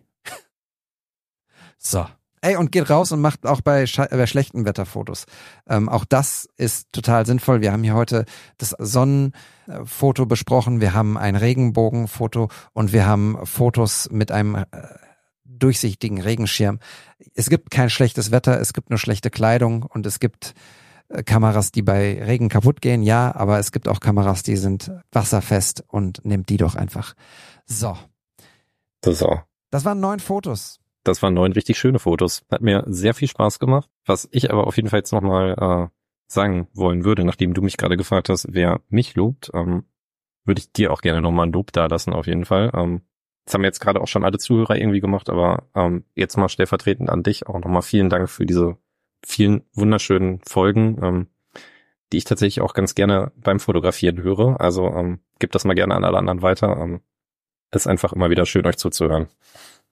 So. Ey, und geht raus und macht auch bei, sche- bei schlechten Wetterfotos. Ähm, auch das ist total sinnvoll. Wir haben hier heute das Sonnenfoto besprochen, wir haben ein Regenbogenfoto und wir haben Fotos mit einem äh, durchsichtigen Regenschirm. Es gibt kein schlechtes Wetter, es gibt nur schlechte Kleidung, und es gibt äh, Kameras, die bei Regen kaputt gehen, ja, aber es gibt auch Kameras, die sind wasserfest, und nehmt die doch einfach. So.
So.
Das waren neun Fotos.
Das waren neun richtig schöne Fotos. Hat mir sehr viel Spaß gemacht. Was ich aber auf jeden Fall jetzt nochmal äh, sagen wollen würde, nachdem du mich gerade gefragt hast, wer mich lobt, ähm, würde ich dir auch gerne nochmal ein Lob dalassen auf jeden Fall. Ähm, das haben jetzt gerade auch schon alle Zuhörer irgendwie gemacht, aber ähm, jetzt mal stellvertretend an dich auch nochmal vielen Dank für diese vielen wunderschönen Folgen, ähm, die ich tatsächlich auch ganz gerne beim Fotografieren höre. Also ähm, gebt das mal gerne an alle anderen weiter. Ähm, ist einfach immer wieder schön, euch zuzuhören.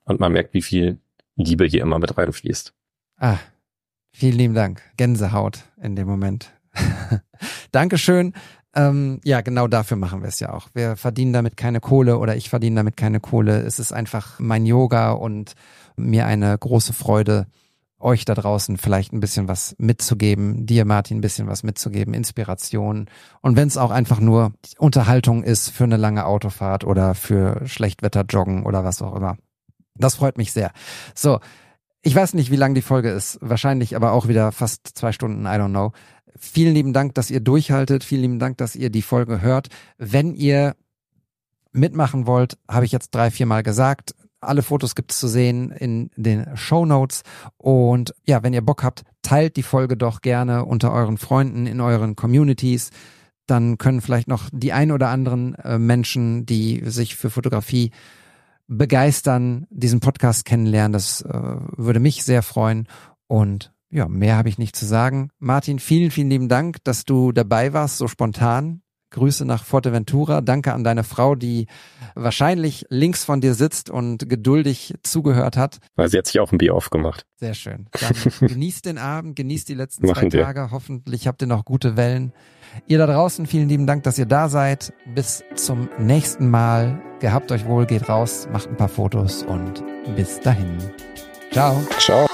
Und man merkt, wie viel Liebe hier immer mit reinfließt.
Ah, vielen lieben Dank. Gänsehaut in dem Moment. Dankeschön. Ähm, ja, genau dafür machen wir es ja auch. Wir verdienen damit keine Kohle oder ich verdiene damit keine Kohle. Es ist einfach mein Yoga und mir eine große Freude, euch da draußen vielleicht ein bisschen was mitzugeben, dir Martin ein bisschen was mitzugeben, Inspiration. Und wenn es auch einfach nur Unterhaltung ist für eine lange Autofahrt oder für Schlechtwetter-Joggen oder was auch immer. Das freut mich sehr. So, ich weiß nicht, wie lang die Folge ist. Wahrscheinlich aber auch wieder fast zwei Stunden, I don't know. Vielen lieben Dank, dass ihr durchhaltet. Vielen lieben Dank, dass ihr die Folge hört. Wenn ihr mitmachen wollt, habe ich jetzt drei, vier Mal gesagt. Alle Fotos gibt es zu sehen in den Shownotes. Und ja, wenn ihr Bock habt, teilt die Folge doch gerne unter euren Freunden, in euren Communities. Dann können vielleicht noch die ein oder anderen äh, Menschen, die sich für Fotografie begeistern, diesen Podcast kennenlernen. Das äh, würde mich sehr freuen. Und ja, mehr habe ich nicht zu sagen. Martin, vielen, vielen lieben Dank, dass du dabei warst, so spontan. Grüße nach Fuerteventura. Danke an deine Frau, die wahrscheinlich links von dir sitzt und geduldig zugehört hat.
Weil sie hat sich auch ein Bier aufgemacht.
Sehr schön. Dann genießt den Abend, genießt die letzten
Machen
zwei
wir.
Tage. Hoffentlich habt ihr noch gute Wellen. Ihr da draußen, vielen lieben Dank, dass ihr da seid. Bis zum nächsten Mal. Gehabt euch wohl, geht raus, macht ein paar Fotos und bis dahin. Ciao.
Ciao.